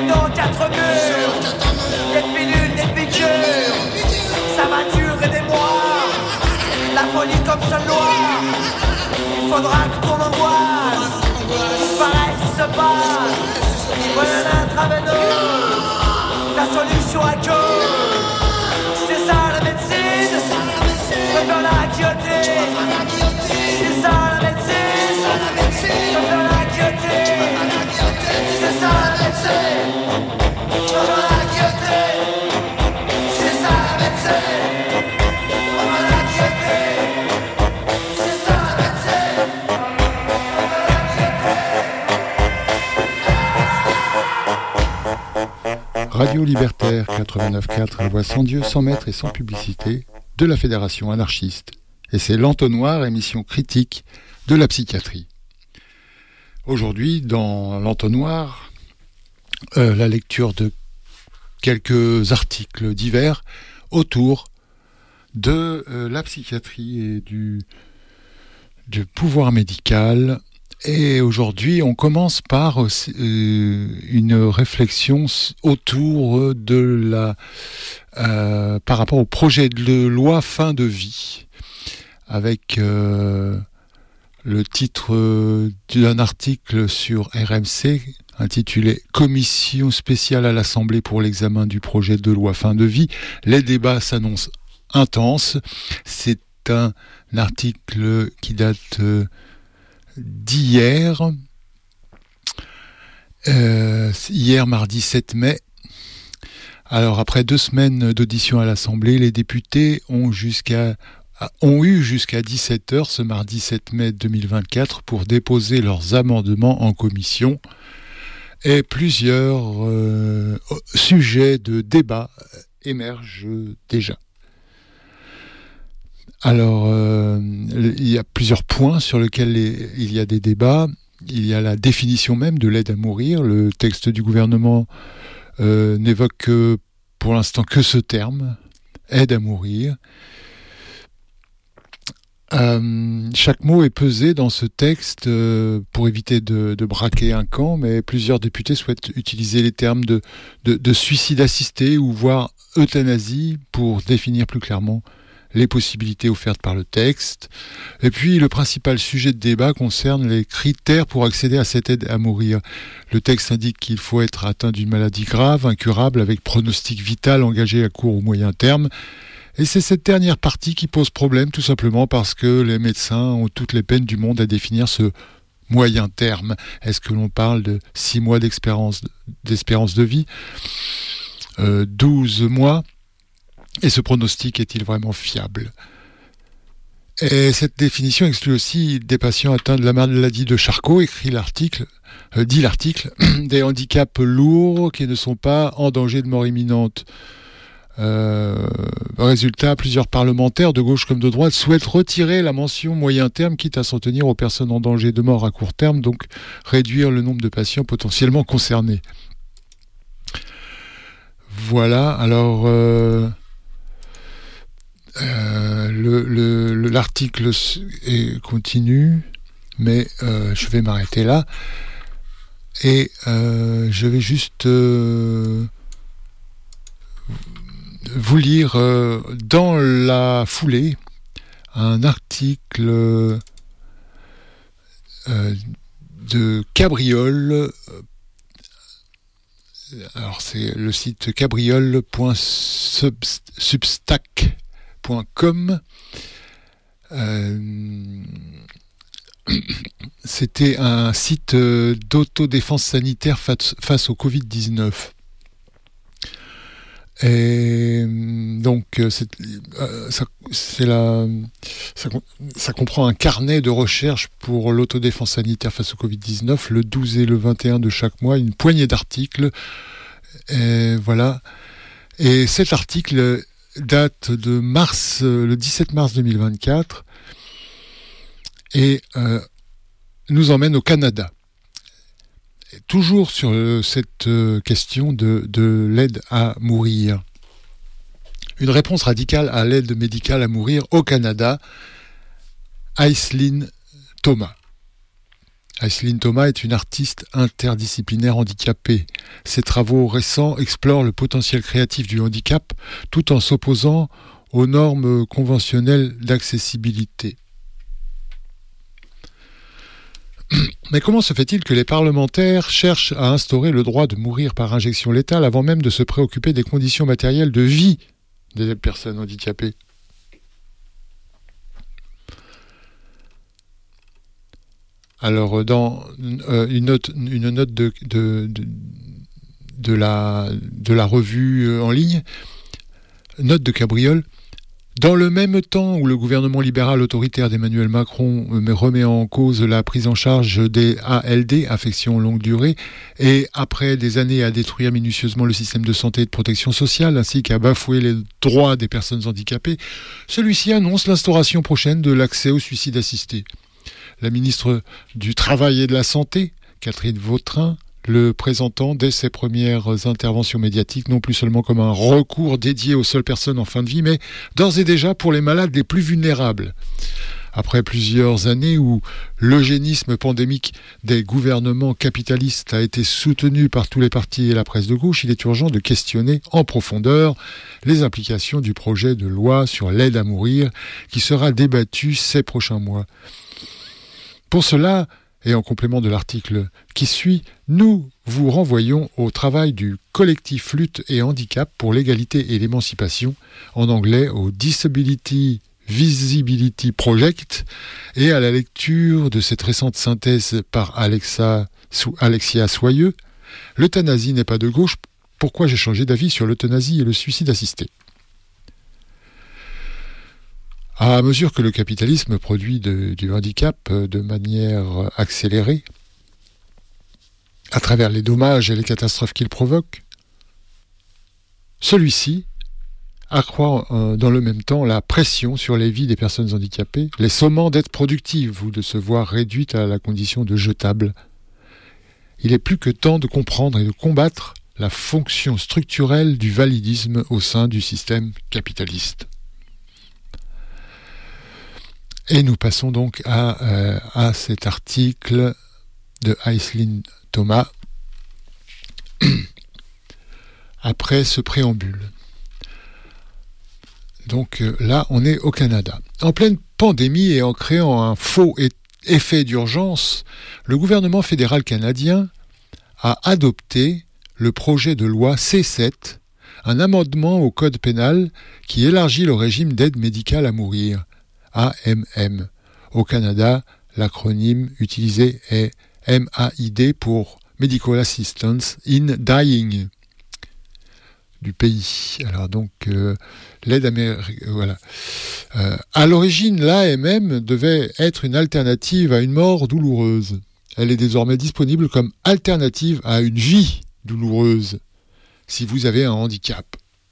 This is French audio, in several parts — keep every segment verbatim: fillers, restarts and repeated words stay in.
Et donc quatre murs, des pilules, des piqûres, ça va durer des mois. La folie comme seule loi. Il faudra que ton angoisse disparaisse et se passe. Voilà l'intraveineuse, la solution à cause. C'est ça la médecine, je peux faire la guillotine. C'est ça la médecine, je peux faire la guillotine. C'est ça la médecine, je peux faire la guillotine. C'est ça la médecine, je peux faire la guillotine. C'est ça la médecine, Radio Libertaire quatre-vingt-neuf virgule quatre, la voix sans Dieu, sans maître et sans publicité de la Fédération anarchiste. Et c'est l'Entonnoir, émission critique de la psychiatrie. Aujourd'hui, dans l'Entonnoir, euh, la lecture de quelques articles divers autour de euh, la psychiatrie et du, du pouvoir médical. Et aujourd'hui, on commence par euh, une réflexion autour de la, euh, par rapport au projet de loi fin de vie, avec euh, le titre euh, d'un article sur R M C intitulé « Commission spéciale à l'Assemblée pour l'examen du projet de loi fin de vie ». Les débats s'annoncent intenses. C'est un article qui date euh, d'hier, euh, hier mardi sept mai. Alors après deux semaines d'audition à l'Assemblée, les députés ont jusqu'à ont eu jusqu'à dix-sept heures ce mardi sept mai deux mille vingt-quatre pour déposer leurs amendements en commission, et plusieurs euh, sujets de débat émergent déjà. Alors, euh, il y a plusieurs points sur lesquels les, il y a des débats. Il y a la définition même de l'aide à mourir. Le texte du gouvernement euh, n'évoque que, pour l'instant que ce terme, aide à mourir. Euh, chaque mot est pesé dans ce texte euh, pour éviter de, de braquer un camp, mais plusieurs députés souhaitent utiliser les termes de, de, de suicide assisté ou voire euthanasie pour définir plus clairement les possibilités offertes par le texte. Et puis, le principal sujet de débat concerne les critères pour accéder à cette aide à mourir. Le texte indique qu'il faut être atteint d'une maladie grave, incurable, avec pronostic vital engagé à court ou moyen terme. Et c'est cette dernière partie qui pose problème, tout simplement parce que les médecins ont toutes les peines du monde à définir ce moyen terme. Est-ce que l'on parle de six mois d'espérance, d'espérance de vie, euh, douze mois? Et ce pronostic est-il vraiment fiable? Et cette définition exclut aussi des patients atteints de la maladie de Charcot, écrit l'article, euh, dit l'article, des handicaps lourds qui ne sont pas en danger de mort imminente. Euh, résultat, plusieurs parlementaires de gauche comme de droite souhaitent retirer la mention moyen terme, quitte à s'en tenir aux personnes en danger de mort à court terme, donc réduire le nombre de patients potentiellement concernés. Voilà, alors... Euh Euh, le, le, le, l'article est, continue, mais euh, je vais m'arrêter là et euh, je vais juste euh, vous lire euh, dans la foulée un article euh, de Cabriole. Alors c'est le site cabriole point substack point com. Euh, c'était un site d'autodéfense sanitaire face, face au covid dix-neuf. Et donc c'est, ça, c'est la, ça, ça comprend un carnet de recherche pour l'autodéfense sanitaire face au covid dix-neuf, le douze et le vingt et un de chaque mois, une poignée d'articles. Et voilà. Et cet article date de mars, le dix-sept mars deux mille vingt-quatre, et euh, nous emmène au Canada. Et toujours sur euh, cette euh, question de, de l'aide à mourir. Une réponse radicale à l'aide médicale à mourir au Canada. Aisling Thomas. Aisling Thomas est une artiste interdisciplinaire handicapée. Ses travaux récents explorent le potentiel créatif du handicap tout en s'opposant aux normes conventionnelles d'accessibilité. Mais comment se fait-il que les parlementaires cherchent à instaurer le droit de mourir par injection létale avant même de se préoccuper des conditions matérielles de vie des personnes handicapées ? Alors, dans euh, une note, une note de, de, de, de, la, de la revue en ligne, note de Cabriole, dans le même temps où le gouvernement libéral autoritaire d'Emmanuel Macron remet en cause la prise en charge des A L D, affections longue durée, et après des années à détruire minutieusement le système de santé et de protection sociale, ainsi qu'à bafouer les droits des personnes handicapées, celui-ci annonce l'instauration prochaine de l'accès au suicide assisté. La ministre du Travail et de la Santé, Catherine Vautrin, le présentant dès ses premières interventions médiatiques, non plus seulement comme un recours dédié aux seules personnes en fin de vie, mais d'ores et déjà pour les malades les plus vulnérables. Après plusieurs années où l'eugénisme pandémique des gouvernements capitalistes a été soutenu par tous les partis et la presse de gauche, il est urgent de questionner en profondeur les implications du projet de loi sur l'aide à mourir qui sera débattu ces prochains mois. Pour cela, et en complément de l'article qui suit, nous vous renvoyons au travail du collectif Lutte et Handicap pour l'égalité et l'émancipation, en anglais au Disability Visibility Project, et à la lecture de cette récente synthèse par Alexa, Alexia Soyeux, « L'euthanasie n'est pas de gauche, pourquoi j'ai changé d'avis sur l'euthanasie et le suicide assisté ?» À mesure que le capitalisme produit de, du handicap de manière accélérée, à travers les dommages et les catastrophes qu'il provoque, celui-ci accroît euh, dans le même temps la pression sur les vies des personnes handicapées, les sommant d'être productives ou de se voir réduites à la condition de jetables. Il est plus que temps de comprendre et de combattre la fonction structurelle du validisme au sein du système capitaliste. Et nous passons donc à, euh, à cet article de Aisling Thomas après ce préambule. Donc euh, là, on est au Canada. En pleine pandémie et en créant un faux effet d'urgence, le gouvernement fédéral canadien a adopté le projet de loi C sept, un amendement au code pénal qui élargit le régime d'aide médicale à mourir. A M M. Au Canada, l'acronyme utilisé est M A I D pour Medical Assistance in Dying du pays. Alors donc, euh, l'aide américaine, voilà. Euh, à l'origine, l'A M M devait être une alternative à une mort douloureuse. Elle est désormais disponible comme alternative à une vie douloureuse, si vous avez un handicap.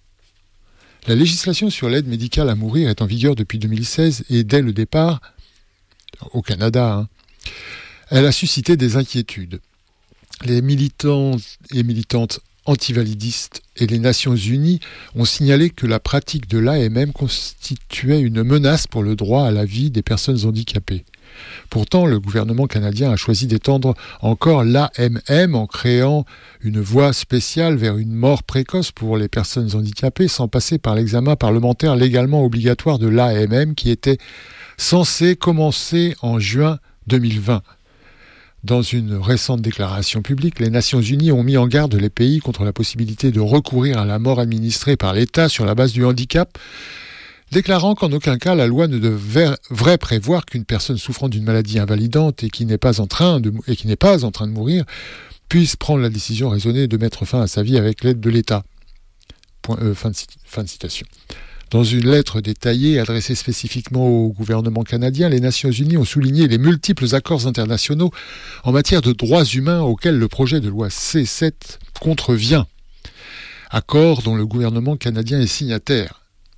La législation sur l'aide médicale à mourir est en vigueur depuis deux mille seize et dès le départ, au Canada, hein, elle a suscité des inquiétudes. Les militants et militantes antivalidistes et les Nations Unies ont signalé que la pratique de l'A M M constituait une menace pour le droit à la vie des personnes handicapées. Pourtant, le gouvernement canadien a choisi d'étendre encore l'A M M en créant une voie spéciale vers une mort précoce pour les personnes handicapées sans passer par l'examen parlementaire légalement obligatoire de l'A M M qui était censé commencer en juin deux mille vingt. Dans une récente déclaration publique, les Nations Unies ont mis en garde les pays contre la possibilité de recourir à la mort administrée par l'État sur la base du handicap, déclarant qu'en aucun cas la loi ne devrait prévoir qu'une personne souffrant d'une maladie invalidante et qui n'est pas en train de, et qui n'est pas en train de mourir puisse prendre la décision raisonnée de mettre fin à sa vie avec l'aide de l'État. Point, euh, fin, de, fin de citation. Dans une lettre détaillée adressée spécifiquement au gouvernement canadien, les Nations Unies ont souligné les multiples accords internationaux en matière de droits humains auxquels le projet de loi C sept contrevient. Accords dont le gouvernement canadien est signataire.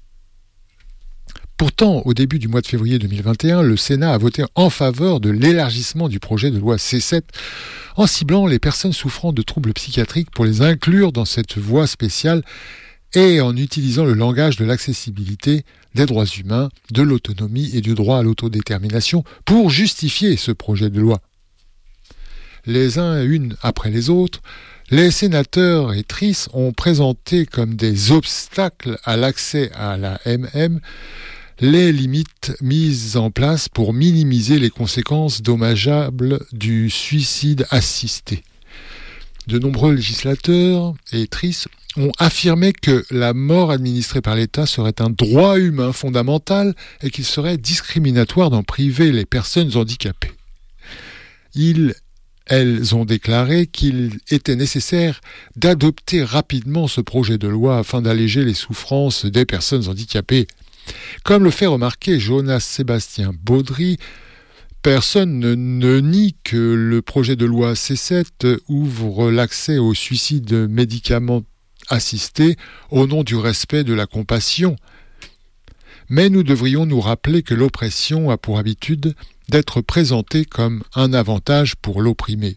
Pourtant, au début du mois de février deux mille vingt et un, le Sénat a voté en faveur de l'élargissement du projet de loi C sept en ciblant les personnes souffrant de troubles psychiatriques pour les inclure dans cette voie spéciale et en utilisant le langage de l'accessibilité, des droits humains, de l'autonomie et du droit à l'autodétermination pour justifier ce projet de loi. les uns une après les autres, les sénateurs et tristes ont présenté comme des obstacles à l'accès à l'A M M les limites mises en place pour minimiser les conséquences dommageables du suicide assisté. De nombreux législateurs et tristes ont affirmé que la mort administrée par l'État serait un droit humain fondamental et qu'il serait discriminatoire d'en priver les personnes handicapées. Ils, elles ont déclaré qu'il était nécessaire d'adopter rapidement ce projet de loi afin d'alléger les souffrances des personnes handicapées. Comme le fait remarquer Jonas-Sébastien Baudry, personne ne, ne nie que le projet de loi C sept ouvre l'accès au suicide médicament assisté au nom du respect de la compassion. Mais nous devrions nous rappeler que l'oppression a pour habitude d'être présentée comme un avantage pour l'opprimé.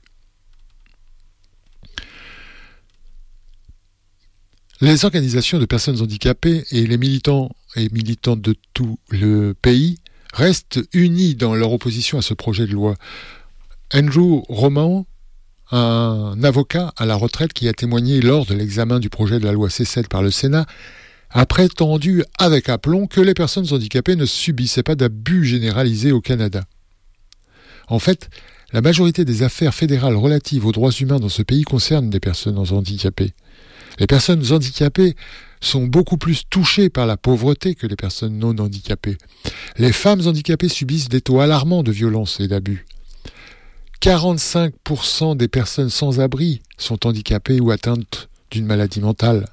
Les organisations de personnes handicapées et les militants et militantes de tout le pays restent unis dans leur opposition à ce projet de loi. Andrew Roman, un avocat à la retraite qui a témoigné lors de l'examen du projet de la loi C sept par le Sénat, a prétendu avec aplomb que les personnes handicapées ne subissaient pas d'abus généralisés au Canada. En fait, la majorité des affaires fédérales relatives aux droits humains dans ce pays concernent des personnes handicapées. Les personnes handicapées sont beaucoup plus touchées par la pauvreté que les personnes non handicapées. Les femmes handicapées subissent des taux alarmants de violence et d'abus. quarante-cinq pour cent des personnes sans abri sont handicapées ou atteintes d'une maladie mentale.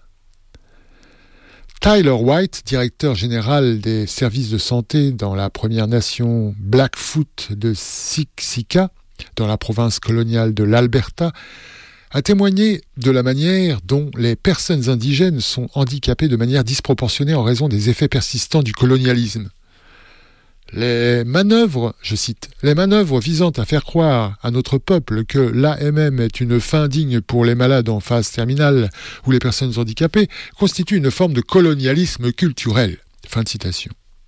Tyler White, directeur général des services de santé dans la Première Nation Blackfoot de Siksika, dans la province coloniale de l'Alberta, a témoigné de la manière dont les personnes indigènes sont handicapées de manière disproportionnée en raison des effets persistants du colonialisme. Les manœuvres, je cite, les manœuvres visant à faire croire à notre peuple que l'A M M est une fin digne pour les malades en phase terminale ou les personnes handicapées constituent une forme de colonialisme culturel. Fin de citation.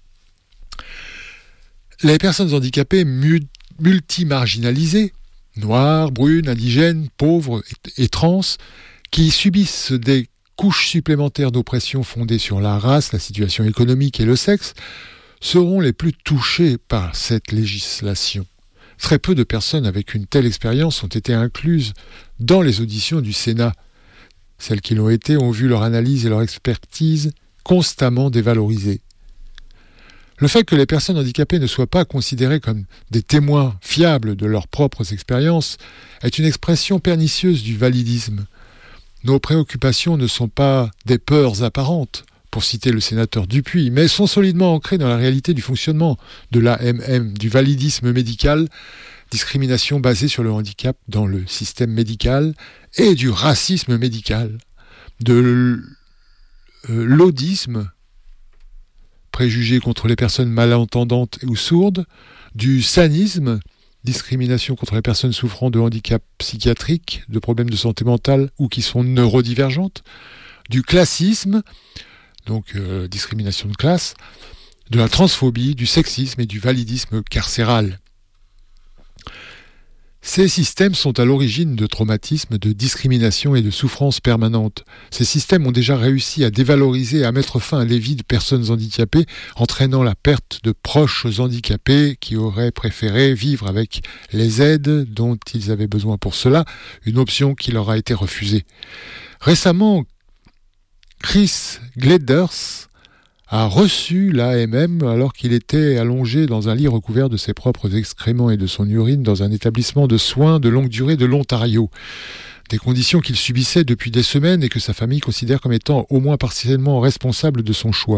Les personnes handicapées mu- multimarginalisées, noirs, brunes, indigènes, pauvres et, et trans, qui subissent des couches supplémentaires d'oppression fondées sur la race, la situation économique et le sexe, seront les plus touchés par cette législation. Très peu de personnes avec une telle expérience ont été incluses dans les auditions du Sénat. Celles qui l'ont été ont vu leur analyse et leur expertise constamment dévalorisées. Le fait que les personnes handicapées ne soient pas considérées comme des témoins fiables de leurs propres expériences est une expression pernicieuse du validisme. Nos préoccupations ne sont pas des peurs apparentes, pour citer le sénateur Dupuis, mais sont solidement ancrées dans la réalité du fonctionnement de l'A M M, du validisme médical, discrimination basée sur le handicap dans le système médical, et du racisme médical, de l'audisme, préjugés contre les personnes malentendantes ou sourdes, du sanisme, discrimination contre les personnes souffrant de handicap psychiatrique, de problèmes de santé mentale ou qui sont neurodivergentes, du classisme, donc euh, discrimination de classe, de la transphobie, du sexisme et du validisme carcéral. Ces systèmes sont à l'origine de traumatismes, de discrimination et de souffrances permanentes. Ces systèmes ont déjà réussi à dévaloriser et à mettre fin à des vies de personnes handicapées, entraînant la perte de proches handicapés qui auraient préféré vivre avec les aides dont ils avaient besoin pour cela, une option qui leur a été refusée. Récemment, Chris Gleders a reçu l'A M M alors qu'il était allongé dans un lit recouvert de ses propres excréments et de son urine dans un établissement de soins de longue durée de l'Ontario. Des conditions qu'il subissait depuis des semaines et que sa famille considère comme étant au moins partiellement responsable de son choix.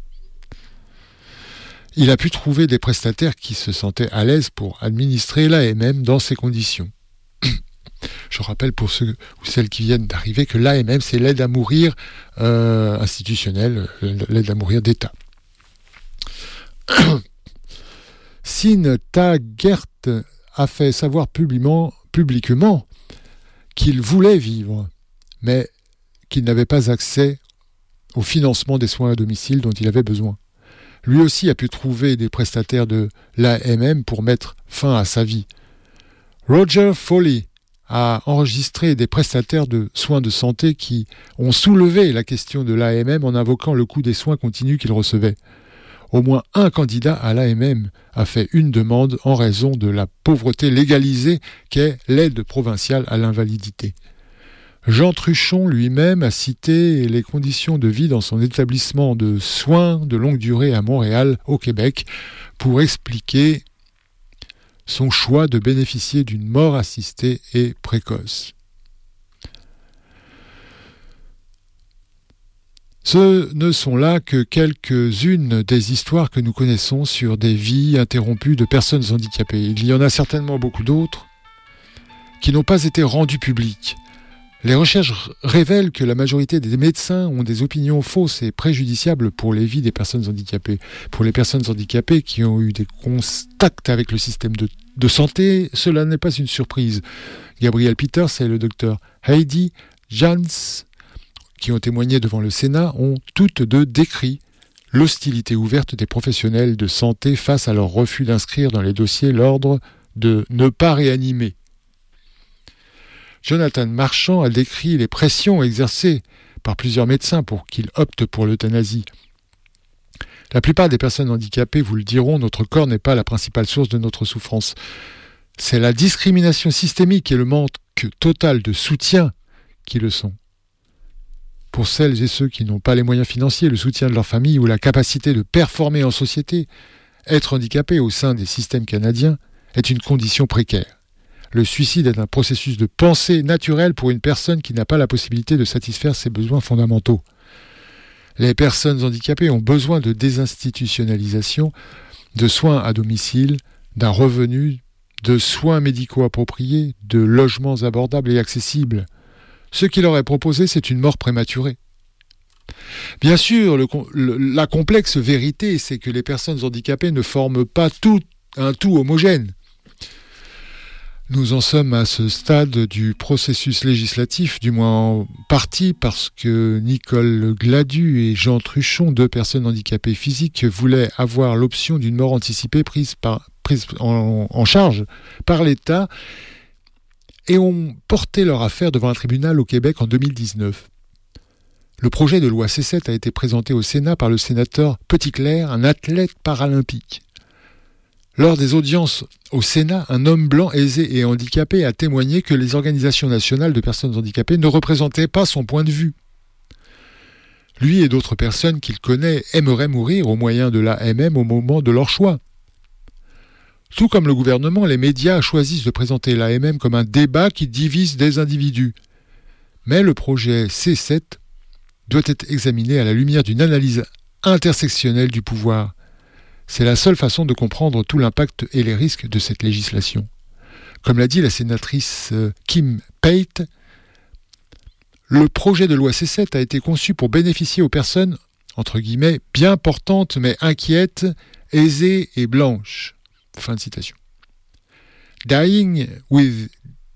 Il a pu trouver des prestataires qui se sentaient à l'aise pour administrer l'A M M dans ces conditions. Je rappelle pour ceux ou celles qui viennent d'arriver que l'A M M, c'est l'aide à mourir euh, institutionnelle, l'aide à mourir d'État. Sin Taggart a fait savoir publiquement, publiquement qu'il voulait vivre, mais qu'il n'avait pas accès au financement des soins à domicile dont il avait besoin. Lui aussi a pu trouver des prestataires de l'A M M pour mettre fin à sa vie. Roger Foley, a enregistré des prestataires de soins de santé qui ont soulevé la question de l'A M M en invoquant le coût des soins continus qu'ils recevaient. Au moins un candidat à l'A M M a fait une demande en raison de la pauvreté légalisée qu'est l'aide provinciale à l'invalidité. Jean Truchon lui-même a cité les conditions de vie dans son établissement de soins de longue durée à Montréal, au Québec, pour expliquer son choix de bénéficier d'une mort assistée et précoce. Ce ne sont là que quelques-unes des histoires que nous connaissons sur des vies interrompues de personnes handicapées. Il y en a certainement beaucoup d'autres qui n'ont pas été rendues publiques. Les recherches révèlent que la majorité des médecins ont des opinions fausses et préjudiciables pour les vies des personnes handicapées. Pour les personnes handicapées qui ont eu des contacts avec le système de, de santé, cela n'est pas une surprise. Gabrielle Peters et le docteur Heidi Jans, qui ont témoigné devant le Sénat, ont toutes deux décrit l'hostilité ouverte des professionnels de santé face à leur refus d'inscrire dans les dossiers l'ordre de ne pas réanimer. Jonathan Marchand a décrit les pressions exercées par plusieurs médecins pour qu'ils optent pour l'euthanasie. La plupart des personnes handicapées vous le diront, notre corps n'est pas la principale source de notre souffrance. C'est la discrimination systémique et le manque total de soutien qui le sont. Pour celles et ceux qui n'ont pas les moyens financiers, le soutien de leur famille ou la capacité de performer en société, être handicapé au sein des systèmes canadiens est une condition précaire. Le suicide est un processus de pensée naturel pour une personne qui n'a pas la possibilité de satisfaire ses besoins fondamentaux. Les personnes handicapées ont besoin de désinstitutionnalisation, de soins à domicile, d'un revenu, de soins médicaux appropriés, de logements abordables et accessibles. Ce qui leur est proposé, c'est une mort prématurée. Bien sûr, le, le, la complexe vérité, c'est que les personnes handicapées ne forment pas tout un tout homogène. Nous en sommes à ce stade du processus législatif, du moins en partie parce que Nicole Gladu et Jean Truchon, deux personnes handicapées physiques, voulaient avoir l'option d'une mort anticipée prise, par, prise en, en charge par l'État et ont porté leur affaire devant un tribunal au Québec en deux mille dix-neuf. Le projet de loi C sept a été présenté au Sénat par le sénateur Petitclerc, un athlète paralympique. Lors des audiences au Sénat, un homme blanc aisé et handicapé a témoigné que les organisations nationales de personnes handicapées ne représentaient pas son point de vue. Lui et d'autres personnes qu'il connaît aimeraient mourir au moyen de l'A M M au moment de leur choix. Tout comme le gouvernement, les médias choisissent de présenter l'A M M comme un débat qui divise des individus. Mais le projet C sept doit être examiné à la lumière d'une analyse intersectionnelle du pouvoir. C'est la seule façon de comprendre tout l'impact et les risques de cette législation. Comme l'a dit la sénatrice Kim Pate, le projet de loi C sept a été conçu pour bénéficier aux personnes, entre guillemets, bien portantes mais inquiètes, aisées et blanches. Fin de citation. Dying with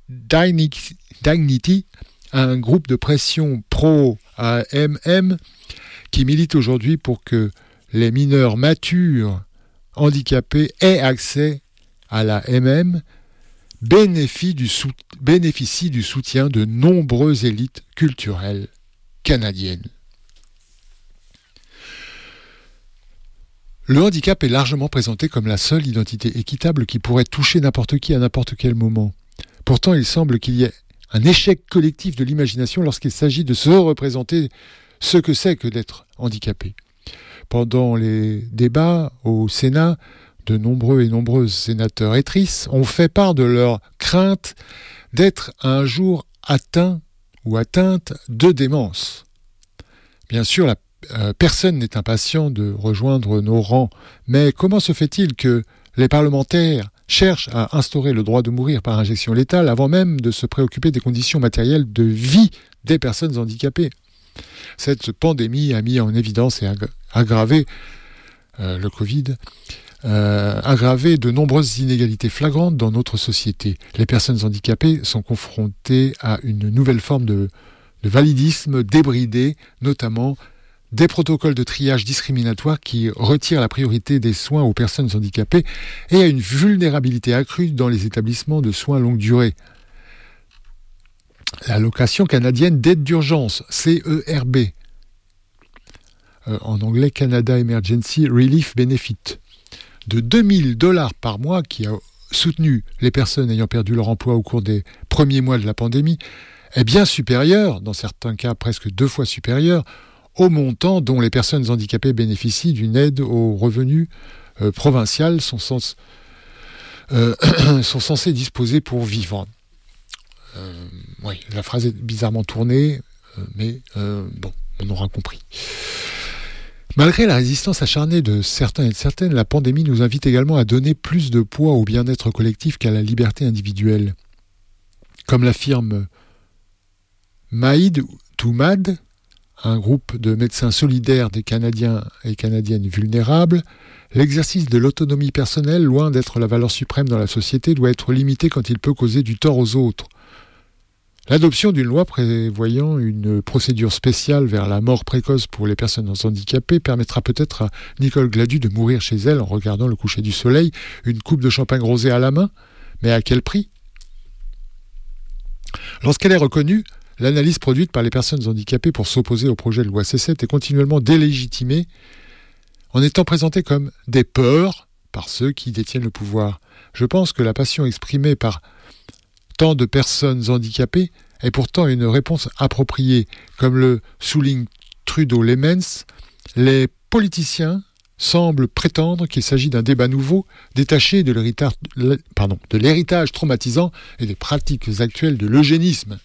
Dignity, un groupe de pression pro-A M M qui milite aujourd'hui pour que les mineurs matures handicapés aient accès à la M M, bénéficient du, sou- bénéficient du soutien de nombreuses élites culturelles canadiennes. Le handicap est largement présenté comme la seule identité équitable qui pourrait toucher n'importe qui à n'importe quel moment. Pourtant, il semble qu'il y ait un échec collectif de l'imagination lorsqu'il s'agit de se représenter ce que c'est que d'être handicapé. Pendant les débats au Sénat, de nombreux et nombreuses sénateurs étrices ont fait part de leur crainte d'être un jour atteints ou atteintes de démence. Bien sûr, la, euh, personne n'est impatient de rejoindre nos rangs, mais comment se fait-il que les parlementaires cherchent à instaurer le droit de mourir par injection létale avant même de se préoccuper des conditions matérielles de vie des personnes handicapées ? Cette pandémie a mis en évidence et aggravé euh, le Covid, euh, aggravé de nombreuses inégalités flagrantes dans notre société. Les personnes handicapées sont confrontées à une nouvelle forme de, de validisme débridé, notamment des protocoles de triage discriminatoires qui retirent la priorité des soins aux personnes handicapées et à une vulnérabilité accrue dans les établissements de soins longue durée. l'allocation canadienne d'aide d'urgence, C E R B, euh, en anglais Canada Emergency Relief Benefit, de deux mille dollars par mois, qui a soutenu les personnes ayant perdu leur emploi au cours des premiers mois de la pandémie, est bien supérieur, dans certains cas presque deux fois supérieur, au montant dont les personnes handicapées bénéficient d'une aide aux revenus euh, provinciales sont, sens, euh, sont censées disposer pour vivre. Euh, oui, la phrase est bizarrement tournée, euh, mais euh, bon, on aura compris. Malgré la résistance acharnée de certains et de certaines, la pandémie nous invite également à donner plus de poids au bien-être collectif qu'à la liberté individuelle. Comme l'affirme Maïd Toumad, un groupe de médecins solidaires des Canadiens et Canadiennes vulnérables, l'exercice de l'autonomie personnelle, loin d'être la valeur suprême dans la société, doit être limité quand il peut causer du tort aux autres. L'adoption d'une loi prévoyant une procédure spéciale vers la mort précoce pour les personnes handicapées permettra peut-être à Nicole Gladu de mourir chez elle en regardant le coucher du soleil, une coupe de champagne rosé à la main, mais à quel prix ? Lorsqu'elle est reconnue, l'analyse produite par les personnes handicapées pour s'opposer au projet de loi C sept est continuellement délégitimée en étant présentée comme des peurs par ceux qui détiennent le pouvoir. Je pense que la passion exprimée par tant de personnes handicapées est pourtant une réponse appropriée. Comme le souligne Trudeau Lemens, les politiciens semblent prétendre qu'il s'agit d'un débat nouveau, détaché de l'héritage, pardon, de l'héritage traumatisant et des pratiques actuelles de l'eugénisme.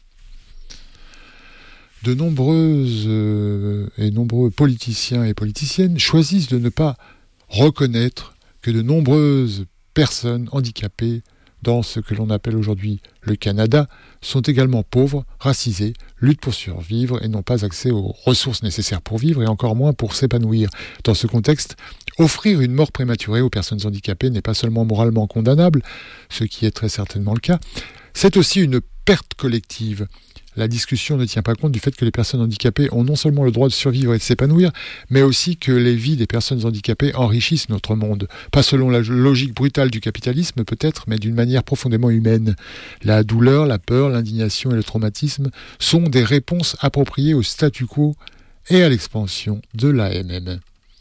De nombreuses euh, et nombreux politiciens et politiciennes choisissent de ne pas reconnaître que de nombreuses personnes handicapées dans ce que l'on appelle aujourd'hui le Canada, sont également pauvres, racisés, luttent pour survivre et n'ont pas accès aux ressources nécessaires pour vivre et encore moins pour s'épanouir. Dans ce contexte, offrir une mort prématurée aux personnes handicapées n'est pas seulement moralement condamnable, ce qui est très certainement le cas, c'est aussi une perte collective. La discussion ne tient pas compte du fait que les personnes handicapées ont non seulement le droit de survivre et de s'épanouir, mais aussi que les vies des personnes handicapées enrichissent notre monde. Pas selon la logique brutale du capitalisme peut-être, mais d'une manière profondément humaine. La douleur, la peur, l'indignation et le traumatisme sont des réponses appropriées au statu quo et à l'expansion de l'A M M.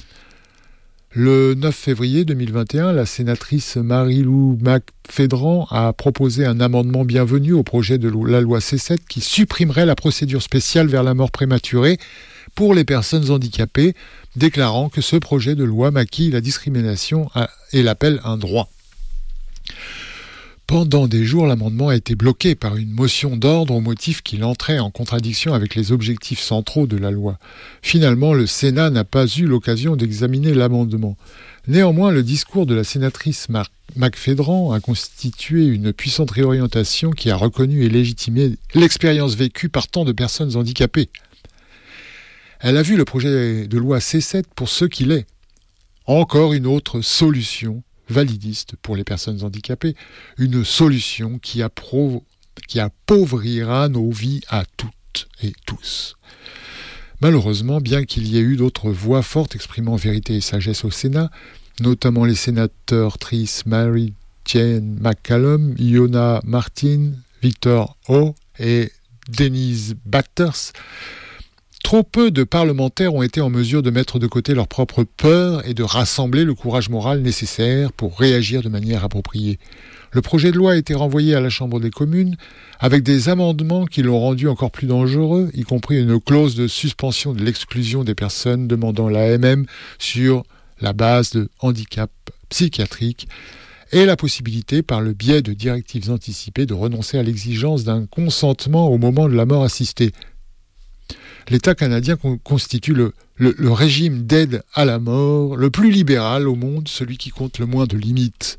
Le neuf février deux mille vingt et un, la sénatrice Marie-Lou McPhédran a proposé un amendement bienvenu au projet de la loi C sept qui supprimerait la procédure spéciale vers la mort prématurée pour les personnes handicapées, déclarant que ce projet de loi maquille la discrimination et l'appelle un droit. Pendant des jours, l'amendement a été bloqué par une motion d'ordre au motif qu'il entrait en contradiction avec les objectifs centraux de la loi. Finalement, le Sénat n'a pas eu l'occasion d'examiner l'amendement. Néanmoins, le discours de la sénatrice Mar- McPhédran a constitué une puissante réorientation qui a reconnu et légitimé l'expérience vécue par tant de personnes handicapées. Elle a vu le projet de loi C sept pour ce qu'il est. Encore une autre solution validiste pour les personnes handicapées, une solution qui, appro- qui appauvrira nos vies à toutes et tous. Malheureusement, bien qu'il y ait eu d'autres voix fortes exprimant vérité et sagesse au Sénat, notamment les sénateurs Tris Mary Jane McCallum, Iona Martin, Victor Ho et Denise Batters, trop peu de parlementaires ont été en mesure de mettre de côté leurs propres peurs et de rassembler le courage moral nécessaire pour réagir de manière appropriée. Le projet de loi a été renvoyé à la Chambre des communes avec des amendements qui l'ont rendu encore plus dangereux, y compris une clause de suspension de l'exclusion des personnes demandant l'A M M sur la base de handicap psychiatrique et la possibilité, par le biais de directives anticipées, de renoncer à l'exigence d'un consentement au moment de la mort assistée. L'État canadien constitue le, le, le régime d'aide à la mort le plus libéral au monde, celui qui compte le moins de limites.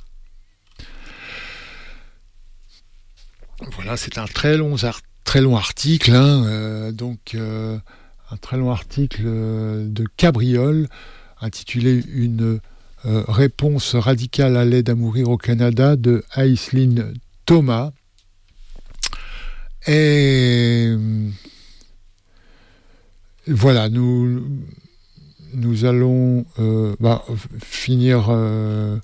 Voilà, c'est un très long, très long article, hein, euh, donc euh, un très long article euh, de Cabriole intitulé « Une euh, réponse radicale à l'aide à mourir au Canada » de Aïsline Thomas. Et voilà, nous, nous allons euh, bah, finir euh,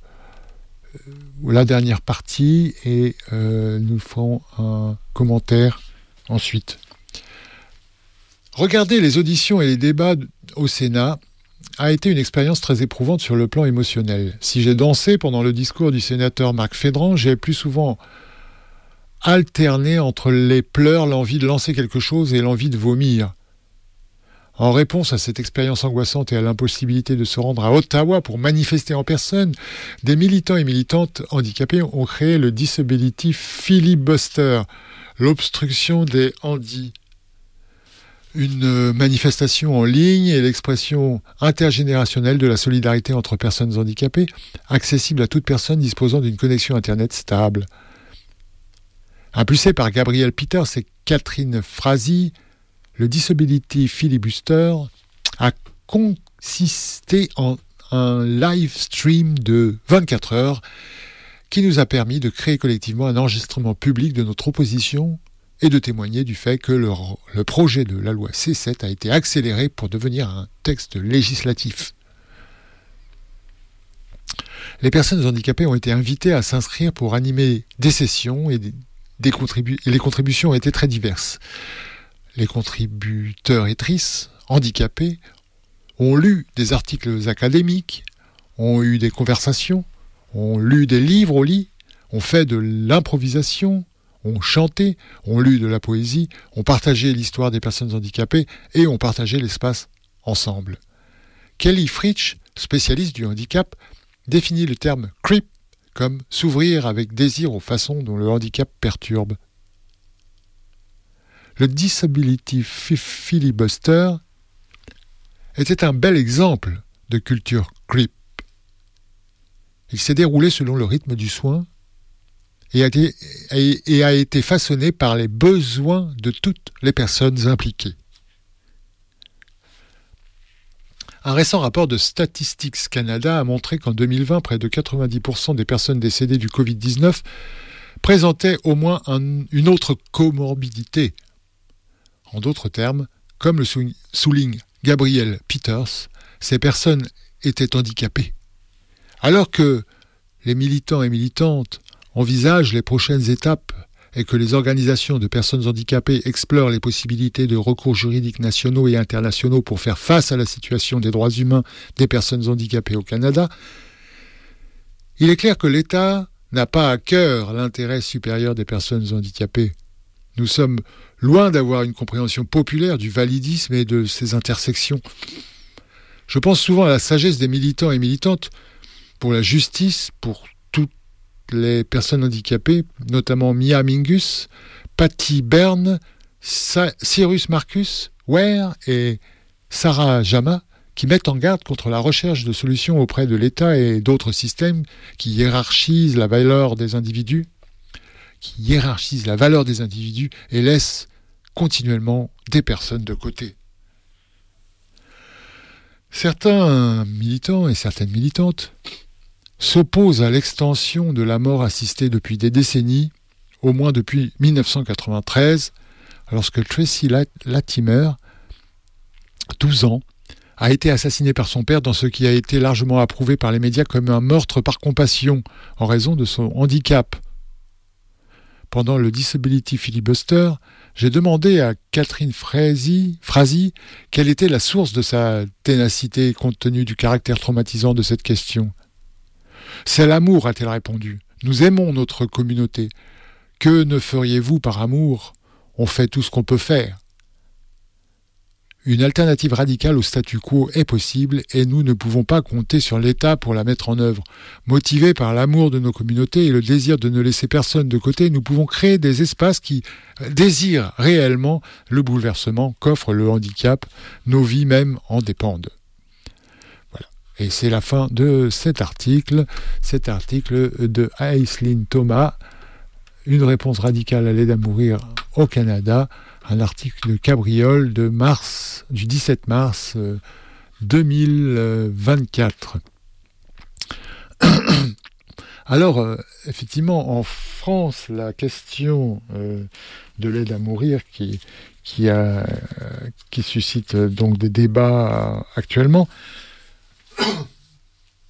la dernière partie et euh, nous ferons un commentaire ensuite. Regarder les auditions et les débats au Sénat a été une expérience très éprouvante sur le plan émotionnel. Si j'ai dansé pendant le discours du sénateur Marc Fédran, j'ai plus souvent alterné entre les pleurs, l'envie de lancer quelque chose et l'envie de vomir. En réponse à cette expérience angoissante et à l'impossibilité de se rendre à Ottawa pour manifester en personne, des militants et militantes handicapés ont créé le Disability Filibuster, l'obstruction des handis. Une manifestation en ligne et l'expression intergénérationnelle de la solidarité entre personnes handicapées, accessible à toute personne disposant d'une connexion Internet stable. Impulsé par Gabriel Peters et Catherine Frazee, le Disability Filibuster a consisté en un live stream de vingt-quatre heures qui nous a permis de créer collectivement un enregistrement public de notre opposition et de témoigner du fait que le, le projet de la loi C sept a été accéléré pour devenir un texte législatif. Les personnes handicapées ont été invitées à s'inscrire pour animer des sessions et, des, des contribu- et les contributions ont été très diverses. Les contributeurs et trices handicapés ont lu des articles académiques, ont eu des conversations, ont lu des livres au lit, ont fait de l'improvisation, ont chanté, ont lu de la poésie, ont partagé l'histoire des personnes handicapées et ont partagé l'espace ensemble. Kelly Fritsch, spécialiste du handicap, définit le terme « creep » comme s'ouvrir avec désir aux façons dont le handicap perturbe. Le Disability Filibuster était un bel exemple de culture creep. Il s'est déroulé selon le rythme du soin et a été, et a été façonné par les besoins de toutes les personnes impliquées. Un récent rapport de Statistics Canada a montré qu'en deux mille vingt, près de quatre-vingt-dix pour cent des personnes décédées du covid dix-neuf présentaient au moins un, une autre comorbidité. En d'autres termes, comme le souligne Gabriel Peters, ces personnes étaient handicapées. Alors que les militants et militantes envisagent les prochaines étapes et que les organisations de personnes handicapées explorent les possibilités de recours juridiques nationaux et internationaux pour faire face à la situation des droits humains des personnes handicapées au Canada, il est clair que l'État n'a pas à cœur l'intérêt supérieur des personnes handicapées. Nous sommes loin d'avoir une compréhension populaire du validisme et de ses intersections. Je pense souvent à la sagesse des militants et militantes pour la justice, pour toutes les personnes handicapées, notamment Mia Mingus, Patty Byrne, Sa- Cyrus Marcus, Ware et Sarah Jama, qui mettent en garde contre la recherche de solutions auprès de l'État et d'autres systèmes qui hiérarchisent la valeur des individus, qui hiérarchisent la valeur des individus et laissent continuellement des personnes de côté. Certains militants et certaines militantes s'opposent à l'extension de la mort assistée depuis des décennies, au moins depuis dix-neuf cent quatre-vingt-treize, lorsque Tracy Latimer, douze ans, a été assassinée par son père dans ce qui a été largement approuvé par les médias comme un meurtre par compassion en raison de son handicap. Pendant le Disability Filibuster, j'ai demandé à Catherine Frazee, Frazee quelle était la source de sa ténacité compte tenu du caractère traumatisant de cette question. « C'est l'amour », a-t-elle répondu. « Nous aimons notre communauté. Que ne feriez-vous par amour ? On fait tout ce qu'on peut faire. » Une alternative radicale au statu quo est possible et nous ne pouvons pas compter sur l'État pour la mettre en œuvre. Motivés par l'amour de nos communautés et le désir de ne laisser personne de côté, nous pouvons créer des espaces qui désirent réellement le bouleversement qu'offre le handicap. Nos vies même en dépendent. Voilà. Et c'est la fin de cet article, cet article de Aisling Thomas, une réponse radicale à l'aide à mourir au Canada. Un article de Cabriole de mars, du dix-sept mars deux mille vingt-quatre. Alors, euh, effectivement, en France, la question euh, de l'aide à mourir qui, qui, a, euh, qui suscite euh, donc des débats euh, actuellement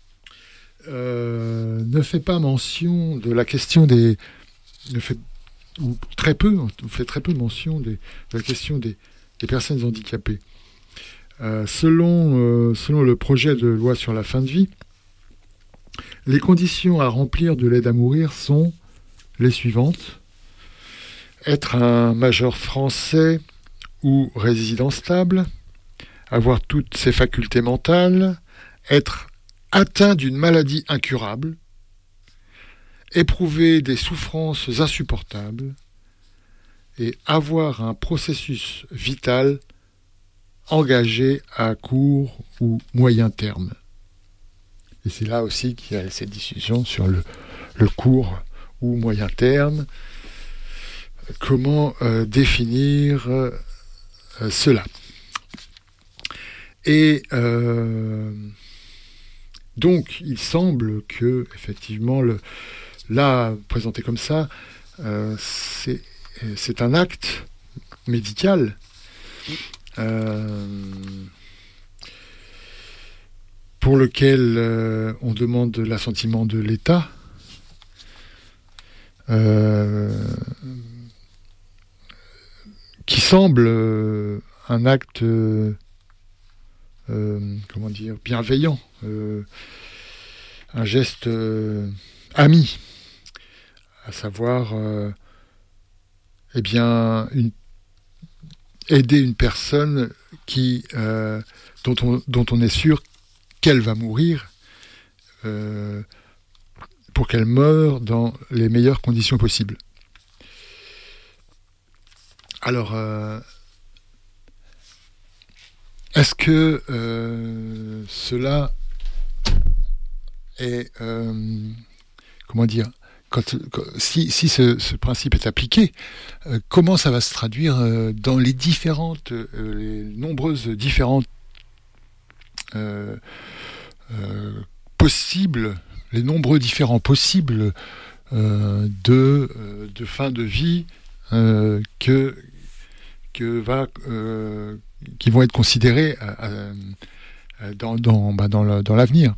euh, ne fait pas mention de la question des... Ne fait, ou très peu, on fait très peu mention des, de la question des, des personnes handicapées. Euh, selon, euh, selon le projet de loi sur la fin de vie, les conditions à remplir de l'aide à mourir sont les suivantes. Être un majeur français ou résident stable, avoir toutes ses facultés mentales, être atteint d'une maladie incurable, éprouver des souffrances insupportables et avoir un processus vital engagé à court ou moyen terme. Et c'est là aussi qu'il y a cette discussion sur le, le court ou moyen terme. Comment euh, définir euh, cela ? Et euh, donc, il semble que, effectivement, le, là, présenté comme ça, euh, c'est, c'est un acte médical euh, pour lequel euh, on demande l'assentiment de l'État. Euh, qui semble euh, un acte euh, euh, comment dire, bienveillant, euh, un geste euh, ami, à savoir euh, eh bien une, aider une personne qui euh, dont on dont on est sûr qu'elle va mourir euh, pour qu'elle meure dans les meilleures conditions possibles. Alors, euh, est-ce que euh, cela est, euh, comment dire, quand, quand, si, si ce, ce principe est appliqué, euh, comment ça va se traduire euh, dans les différentes, euh, les nombreuses différentes euh, euh, possibles, les nombreux différents possibles euh, de, euh, de fin de vie euh, que que va euh, qui vont être considérés euh, euh, dans dans bah, dans, le, dans l'avenir.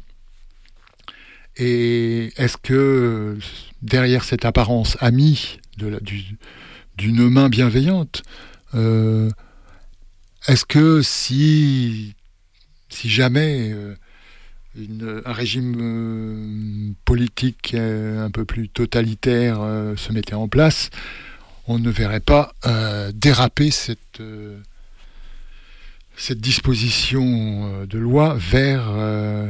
Et est-ce que derrière cette apparence amie de la, du, d'une main bienveillante, euh, est-ce que si si jamais euh, une, un régime euh, politique euh, un peu plus totalitaire euh, se mettait en place, on ne verrait pas euh, déraper cette, euh, cette disposition euh, de loi vers euh,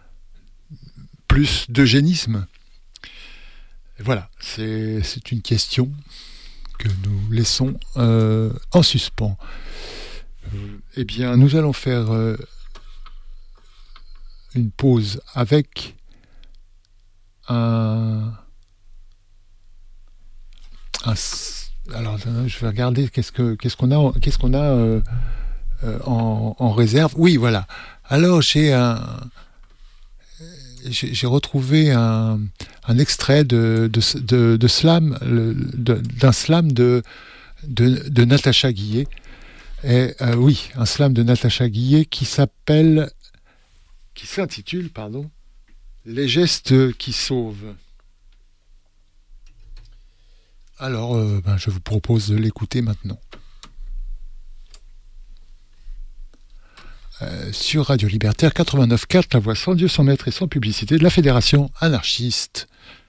plus d'eugénisme. Et voilà, c'est, c'est une question que nous laissons euh, en suspens. Euh, eh bien, nous allons faire euh, une pause avec un... un alors, je vais regarder qu'est-ce que qu'est-ce qu'on a qu'est-ce qu'on a euh, euh, en, en réserve. Oui, voilà. Alors j'ai un j'ai, j'ai retrouvé un, un extrait de de, de, de slam le, de, d'un slam de de, de Natacha Guillet. Et euh, oui, un slam de Natacha Guillet qui s'appelle qui s'intitule pardon Les gestes qui sauvent. Alors, euh, ben, je vous propose de l'écouter maintenant. Euh, sur Radio Libertaire quatre-vingt-neuf virgule quatre, la voix sans Dieu, sans maître et sans publicité de la Fédération anarchiste.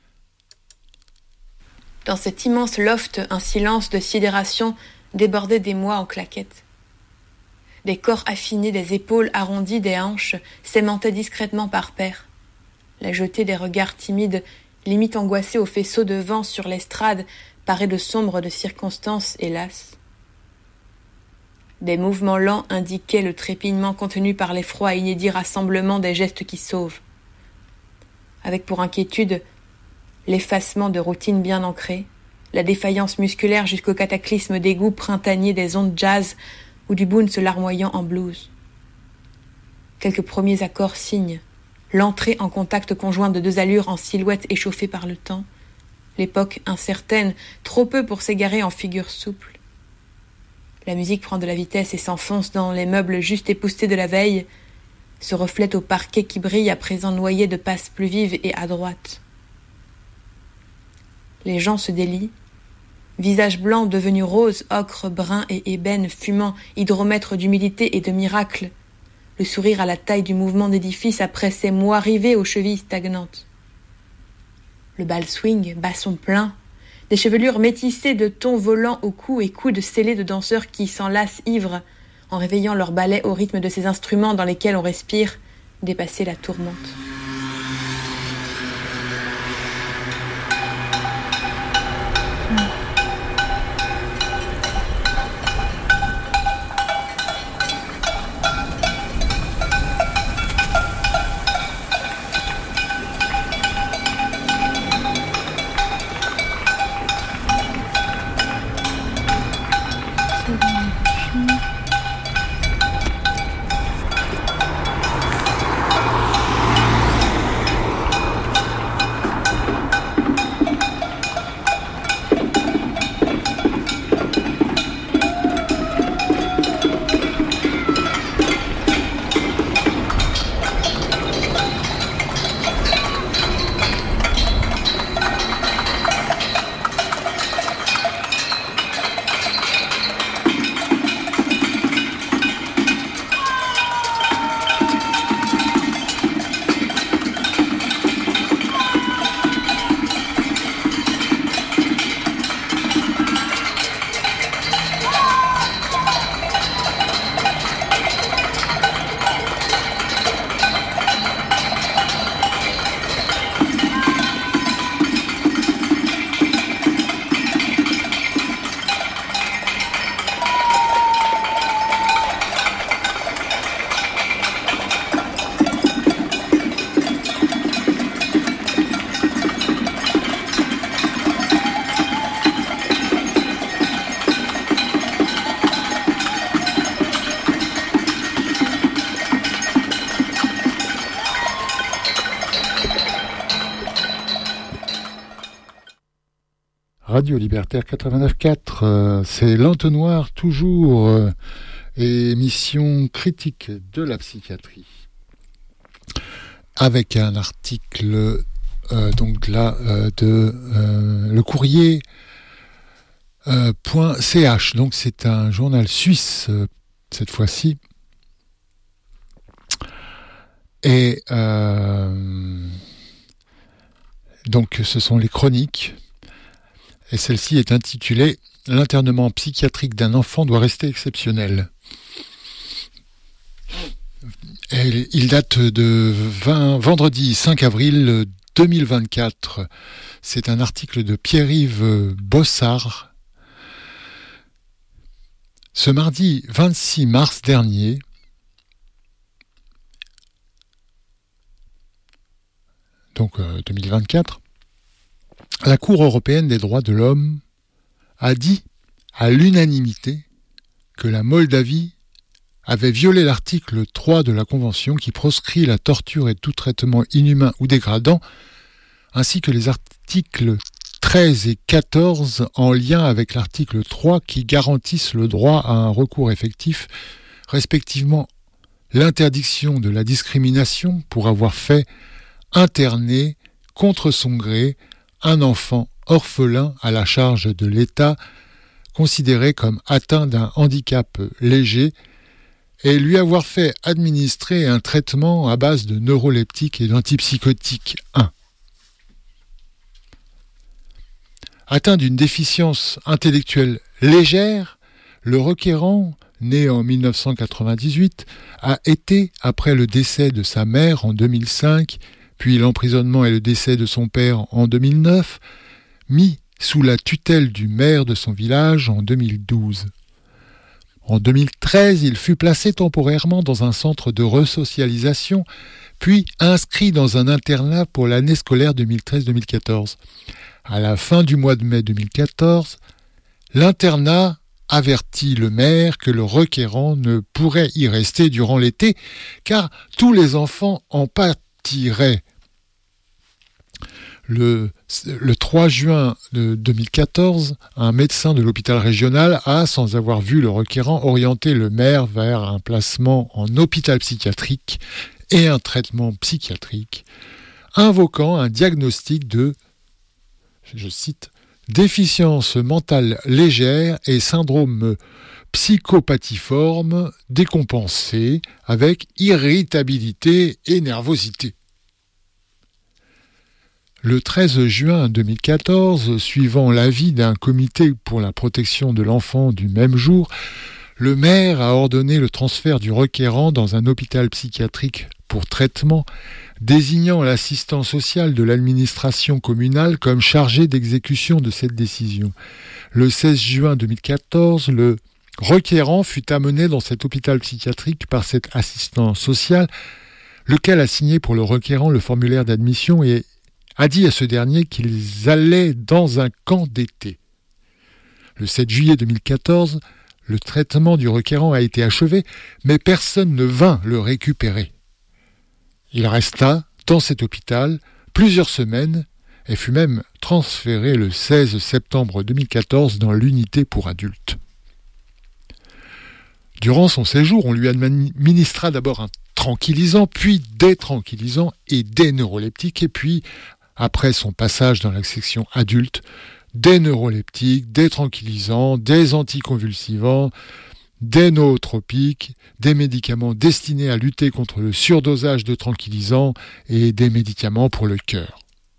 Dans cet immense loft, un silence de sidération débordait des mois en claquettes. Des corps affinés, des épaules arrondies, des hanches s'aimantaient discrètement par paires. La jetée des regards timides, limite angoissés au faisceau de vent sur l'estrade, paraît de sombre de circonstances, hélas. Des mouvements lents indiquaient le trépignement contenu par l'effroi inédit rassemblement des gestes qui sauvent. Avec pour inquiétude l'effacement de routines bien ancrées, la défaillance musculaire jusqu'au cataclysme d'égout printanier des ondes jazz ou du boom se larmoyant en blues. Quelques premiers accords signent, l'entrée en contact conjoint de deux allures en silhouette échauffée par le temps, l'époque incertaine, trop peu pour s'égarer en figure souple. La musique prend de la vitesse et s'enfonce dans les meubles juste époussetés de la veille, se reflète au parquet qui brille à présent noyé de passes plus vives et adroites. Les gens se délient, Visage blanc devenu rose, ocre, brun et ébène, fumant, hydromètre d'humilité et de miracle. Le sourire à la taille du mouvement d'édifice après ces mois rivés aux chevilles stagnantes. Le bal swing, basson plein, des chevelures métissées de tons volants au cou et coudes scellés de danseurs qui s'enlacent ivres, en réveillant leur ballet au rythme de ces instruments dans lesquels on respire, dépasser la tourmente. Radio Libertaire quatre-vingt-neuf virgule quatre, euh, c'est l'entonnoir toujours, euh, émission critique de la psychiatrie. Avec un article, euh, donc là, euh, de euh, le courrier euh, .ch, donc c'est un journal suisse, euh, cette fois-ci. Et euh, donc ce sont les chroniques. Et celle-ci est intitulée « L'internement psychiatrique d'un enfant doit rester exceptionnel ». Et il date de vingt, vendredi cinq avril deux mille vingt-quatre. C'est un article de Pierre-Yves Bossard. Ce mardi vingt-six mars dernier, donc euh, deux mille vingt-quatre, la Cour européenne des droits de l'homme a dit à l'unanimité que la Moldavie avait violé l'article trois de la Convention qui proscrit la torture et tout traitement inhumain ou dégradant, ainsi que les articles treize et quatorze en lien avec l'article trois qui garantissent le droit à un recours effectif, respectivement l'interdiction de la discrimination pour avoir fait interner contre son gré un enfant orphelin à la charge de l'État, considéré comme atteint d'un handicap léger, et lui avoir fait administrer un traitement à base de neuroleptiques et d'antipsychotiques un. Atteint d'une déficience intellectuelle légère, le requérant, né en mille neuf cent quatre-vingt-dix-huit, a été, après le décès de sa mère en deux mille cinq, puis l'emprisonnement et le décès de son père en deux mille neuf, mis sous la tutelle du maire de son village en deux mille douze. En deux mille treize, il fut placé temporairement dans un centre de resocialisation, puis inscrit dans un internat pour l'année scolaire deux mille treize deux mille quatorze. À la fin du mois de mai deux mille quatorze, l'internat avertit le maire que le requérant ne pourrait y rester durant l'été, car tous les enfants en pâtiraient. Le, le trois juin de deux mille quatorze, un médecin de l'hôpital régional a, sans avoir vu le requérant, orienté le maire vers un placement en hôpital psychiatrique et un traitement psychiatrique, invoquant un diagnostic de, je cite, déficience mentale légère et syndrome psychopathiforme décompensé avec irritabilité et nervosité. Le treize juin deux mille quatorze, suivant l'avis d'un comité pour la protection de l'enfant du même jour, le maire a ordonné le transfert du requérant dans un hôpital psychiatrique pour traitement, désignant l'assistant social de l'administration communale comme chargé d'exécution de cette décision. Le seize juin deux mille quatorze, le requérant fut amené dans cet hôpital psychiatrique par cet assistant social, lequel a signé pour le requérant le formulaire d'admission et a dit à ce dernier qu'ils allaient dans un camp d'été. Le sept juillet deux mille quatorze, le traitement du requérant a été achevé, mais personne ne vint le récupérer. Il resta dans cet hôpital plusieurs semaines et fut même transféré le seize septembre deux mille quatorze dans l'unité pour adultes. Durant son séjour, on lui administra d'abord un tranquillisant, puis des tranquillisants et des neuroleptiques, et puis, après son passage dans la section adulte, des neuroleptiques, des tranquillisants, des anticonvulsivants, des nootropiques, des médicaments destinés à lutter contre le surdosage de tranquillisants et des médicaments pour le cœur.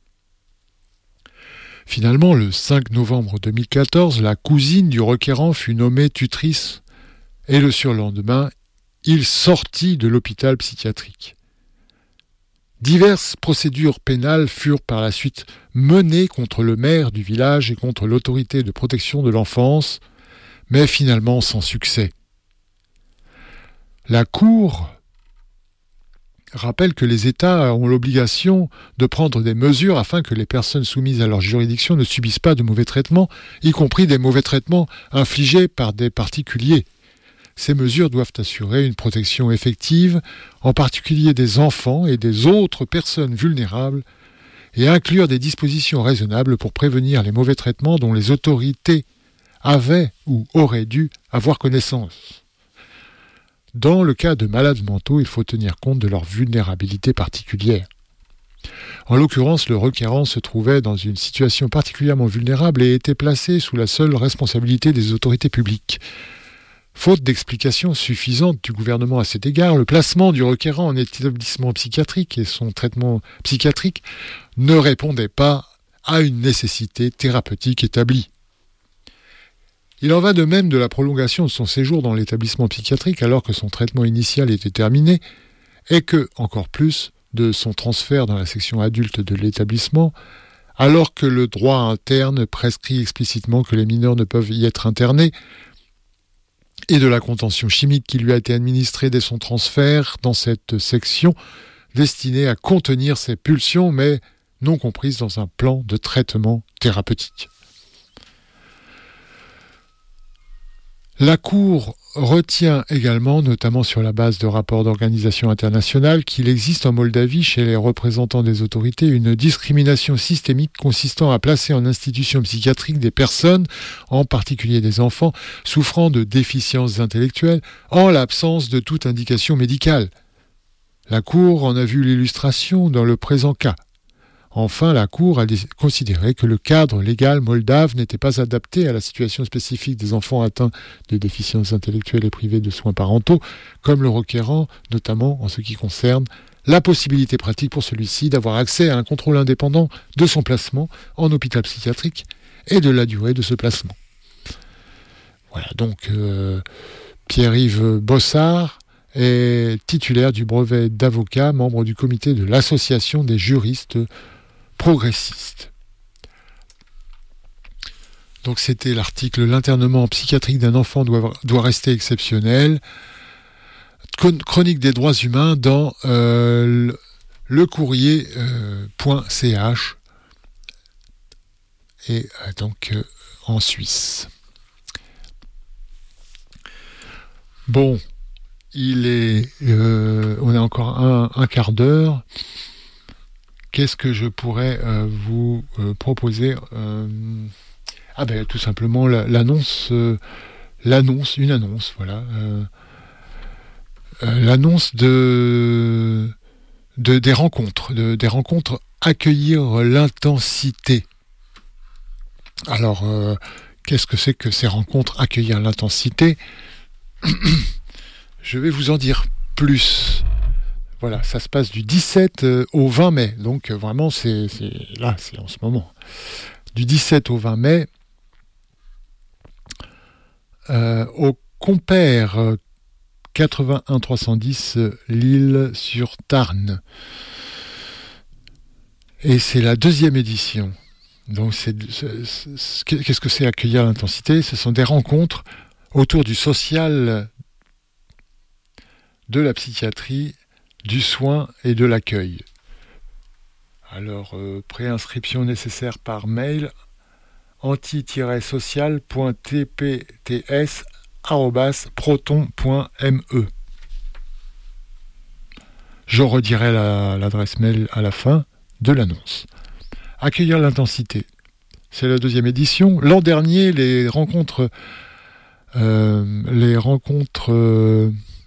Finalement, le cinq novembre deux mille quatorze, la cousine du requérant fut nommée tutrice et le surlendemain, il sortit de l'hôpital psychiatrique. Diverses procédures pénales furent par la suite menées contre le maire du village et contre l'autorité de protection de l'enfance, mais finalement sans succès. La Cour rappelle que les États ont l'obligation de prendre des mesures afin que les personnes soumises à leur juridiction ne subissent pas de mauvais traitements, y compris des mauvais traitements infligés par des particuliers. Ces mesures doivent assurer une protection effective, en particulier des enfants et des autres personnes vulnérables, et inclure des dispositions raisonnables pour prévenir les mauvais traitements dont les autorités avaient ou auraient dû avoir connaissance. Dans le cas de malades mentaux, il faut tenir compte de leur vulnérabilité particulière. En l'occurrence, le requérant se trouvait dans une situation particulièrement vulnérable et était placé sous la seule responsabilité des autorités publiques. Faute d'explications suffisantes du gouvernement à cet égard, le placement du requérant en établissement psychiatrique et son traitement psychiatrique ne répondaient pas à une nécessité thérapeutique établie. Il en va de même de la prolongation de son séjour dans l'établissement psychiatrique alors que son traitement initial était terminé et que, encore plus, de son transfert dans la section adulte de l'établissement alors que le droit interne prescrit explicitement que les mineurs ne peuvent y être internés et de la contention chimique qui lui a été administrée dès son transfert dans cette section destinée à contenir ses pulsions mais non comprises dans un plan de traitement thérapeutique. La Cour retient également, notamment sur la base de rapports d'organisations internationales, qu'il existe en Moldavie, chez les représentants des autorités, une discrimination systémique consistant à placer en institution psychiatrique des personnes, en particulier des enfants, souffrant de déficiences intellectuelles, en l'absence de toute indication médicale. La Cour en a vu l'illustration dans le présent cas. Enfin, la Cour a considéré que le cadre légal moldave n'était pas adapté à la situation spécifique des enfants atteints de déficiences intellectuelles et privés de soins parentaux, comme le requérant, notamment en ce qui concerne la possibilité pratique pour celui-ci d'avoir accès à un contrôle indépendant de son placement en hôpital psychiatrique et de la durée de ce placement. Voilà, donc euh, Pierre-Yves Bossard est titulaire du brevet d'avocat, membre du comité de l'association des juristes progressiste. Donc c'était l'article « L'internement psychiatrique d'un enfant doit, doit rester exceptionnel ». Chronique des droits humains dans euh, le courrier point c h et euh, donc euh, en Suisse. Bon, il est, euh, on a encore un, un quart d'heure. Qu'est-ce que je pourrais euh, vous euh, proposer euh, Ah ben tout simplement la, l'annonce, euh, l'annonce, une annonce, voilà, euh, euh, l'annonce de, de des rencontres, de, des rencontres accueillir l'intensité. Alors, euh, qu'est-ce que c'est que ces rencontres accueillir l'intensité ? Je vais vous en dire plus. Voilà, ça se passe du dix-sept au vingt mai. Donc vraiment, c'est, c'est là, c'est en ce moment. Du dix-sept au vingt mai, euh, au Compère quatre-vingt-un trois cent dix, Lille-sur-Tarn. Et c'est la deuxième édition. Donc, c'est, c'est, c'est, qu'est-ce que c'est accueillir l'intensité ? Ce sont des rencontres autour du social, de la psychiatrie, du soin et de l'accueil. Alors, euh, préinscription nécessaire par mail anti tiret social point t p t s arobase proton point m e. Je redirai la, l'adresse mail à la fin de l'annonce. Accueillir l'intensité. C'est la deuxième édition. L'an dernier, les rencontres, euh, les rencontres euh,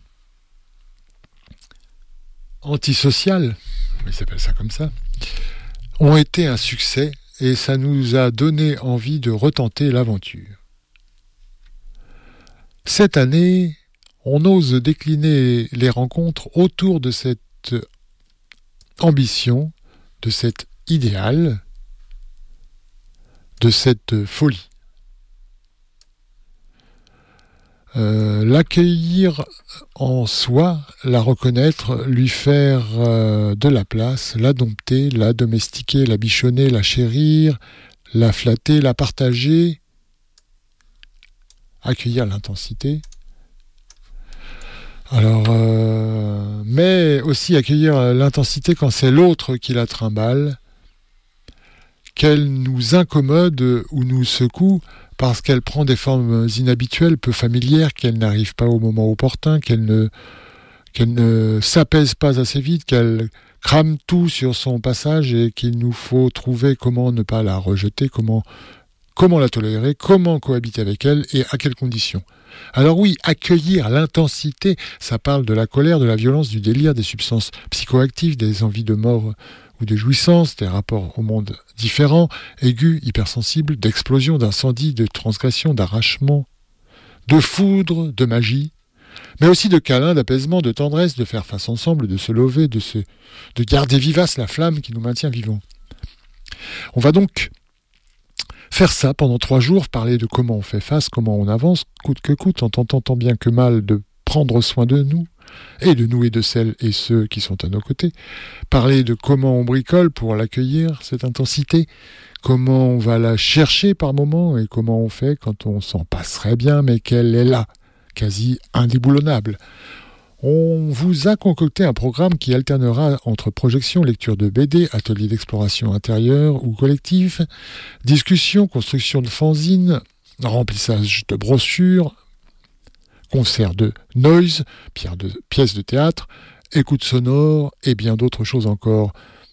antisociales, ils s'appellent ça comme ça, ont été un succès et ça nous a donné envie de retenter l'aventure. Cette année, on ose décliner les rencontres autour de cette ambition, de cet idéal, de cette folie. Euh, l'accueillir en soi, la reconnaître, lui faire euh, de la place, la dompter, la domestiquer, la bichonner, la chérir, la flatter, la partager, accueillir l'intensité. Alors, euh, mais aussi accueillir l'intensité quand c'est l'autre qui la trimballe, qu'elle nous incommode ou nous secoue parce qu'elle prend des formes inhabituelles, peu familières, qu'elle n'arrive pas au moment opportun, qu'elle ne, qu'elle ne s'apaise pas assez vite, qu'elle crame tout sur son passage et qu'il nous faut trouver comment ne pas la rejeter, comment, comment la tolérer, comment cohabiter avec elle et à quelles conditions. Alors oui, accueillir l'intensité, ça parle de la colère, de la violence, du délire, des substances psychoactives, des envies de mort ou de jouissance, des rapports au monde différents, aigus, hypersensibles, d'explosion, d'incendie, de transgression, d'arrachement, de foudre, de magie, mais aussi de câlins, d'apaisement, de tendresse, de faire face ensemble, de se lever, de, se, de garder vivace la flamme qui nous maintient vivants. On va donc faire ça pendant trois jours, parler de comment on fait face, comment on avance, coûte que coûte, en tentant tant bien que mal de prendre soin de nous, et de nous et de celles et ceux qui sont à nos côtés. Parler de comment on bricole pour l'accueillir, cette intensité, comment on va la chercher par moments et comment on fait quand on s'en passerait bien, mais qu'elle est là, quasi indéboulonnable. On vous a concocté un programme qui alternera entre projection, lecture de B D, atelier d'exploration intérieure ou collectif, discussion, construction de fanzines, remplissage de brochures, concert de noise, pièces de théâtre, écoute sonore et bien d'autres choses encore.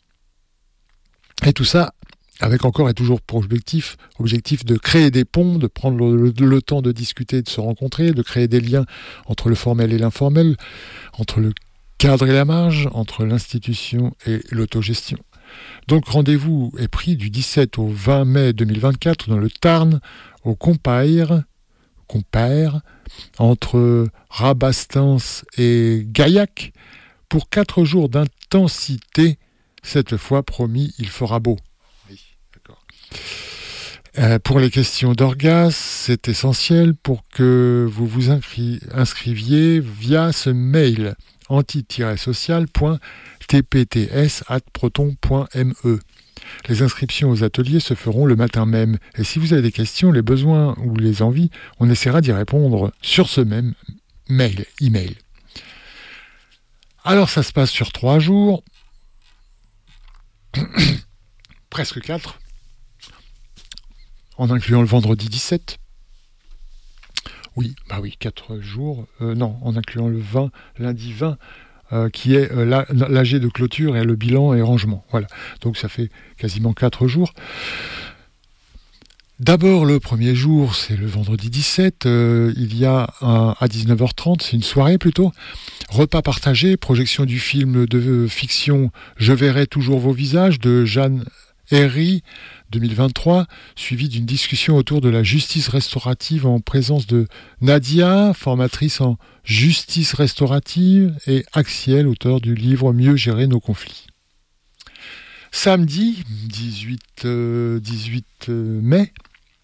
Et tout ça avec encore et toujours pour objectif, objectif de créer des ponts, de prendre le, le, le temps de discuter, de se rencontrer, de créer des liens entre le formel et l'informel, entre le cadre et la marge, entre l'institution et l'autogestion. Donc rendez-vous est pris du dix-sept au vingt mai deux mille vingt-quatre dans le Tarn, au Compère, Compère, entre Rabastens et Gaillac, pour quatre jours d'intensité. Cette fois, promis, il fera beau. Oui, d'accord. Euh, pour les questions d'orgasme, c'est essentiel pour que vous vous inscri- inscriviez via ce mail anti tiret social point t p t s arobase proton point m e. Les inscriptions aux ateliers se feront le matin même. Et si vous avez des questions, les besoins ou les envies, on essaiera d'y répondre sur ce même mail, email. Alors ça se passe sur trois jours, presque quatre, en incluant le vendredi dix-sept. Oui, bah oui, quatre jours, euh, non, en incluant le vingt, lundi vingt, Euh, qui est euh, l'A G de clôture et le bilan et rangement. Voilà. Donc ça fait quasiment quatre jours. D'abord, le premier jour, c'est le vendredi dix-sept. Euh, il y a un, à dix-neuf heures trente, c'est une soirée plutôt. Repas partagé, projection du film de fiction « Je verrai toujours vos visages » de Jeanne Herry, deux mille vingt-trois, suivi d'une discussion autour de la justice restaurative en présence de Nadia, formatrice en justice restaurative, et Axiel, auteur du livre Mieux gérer nos conflits. Samedi, dix-huit mai,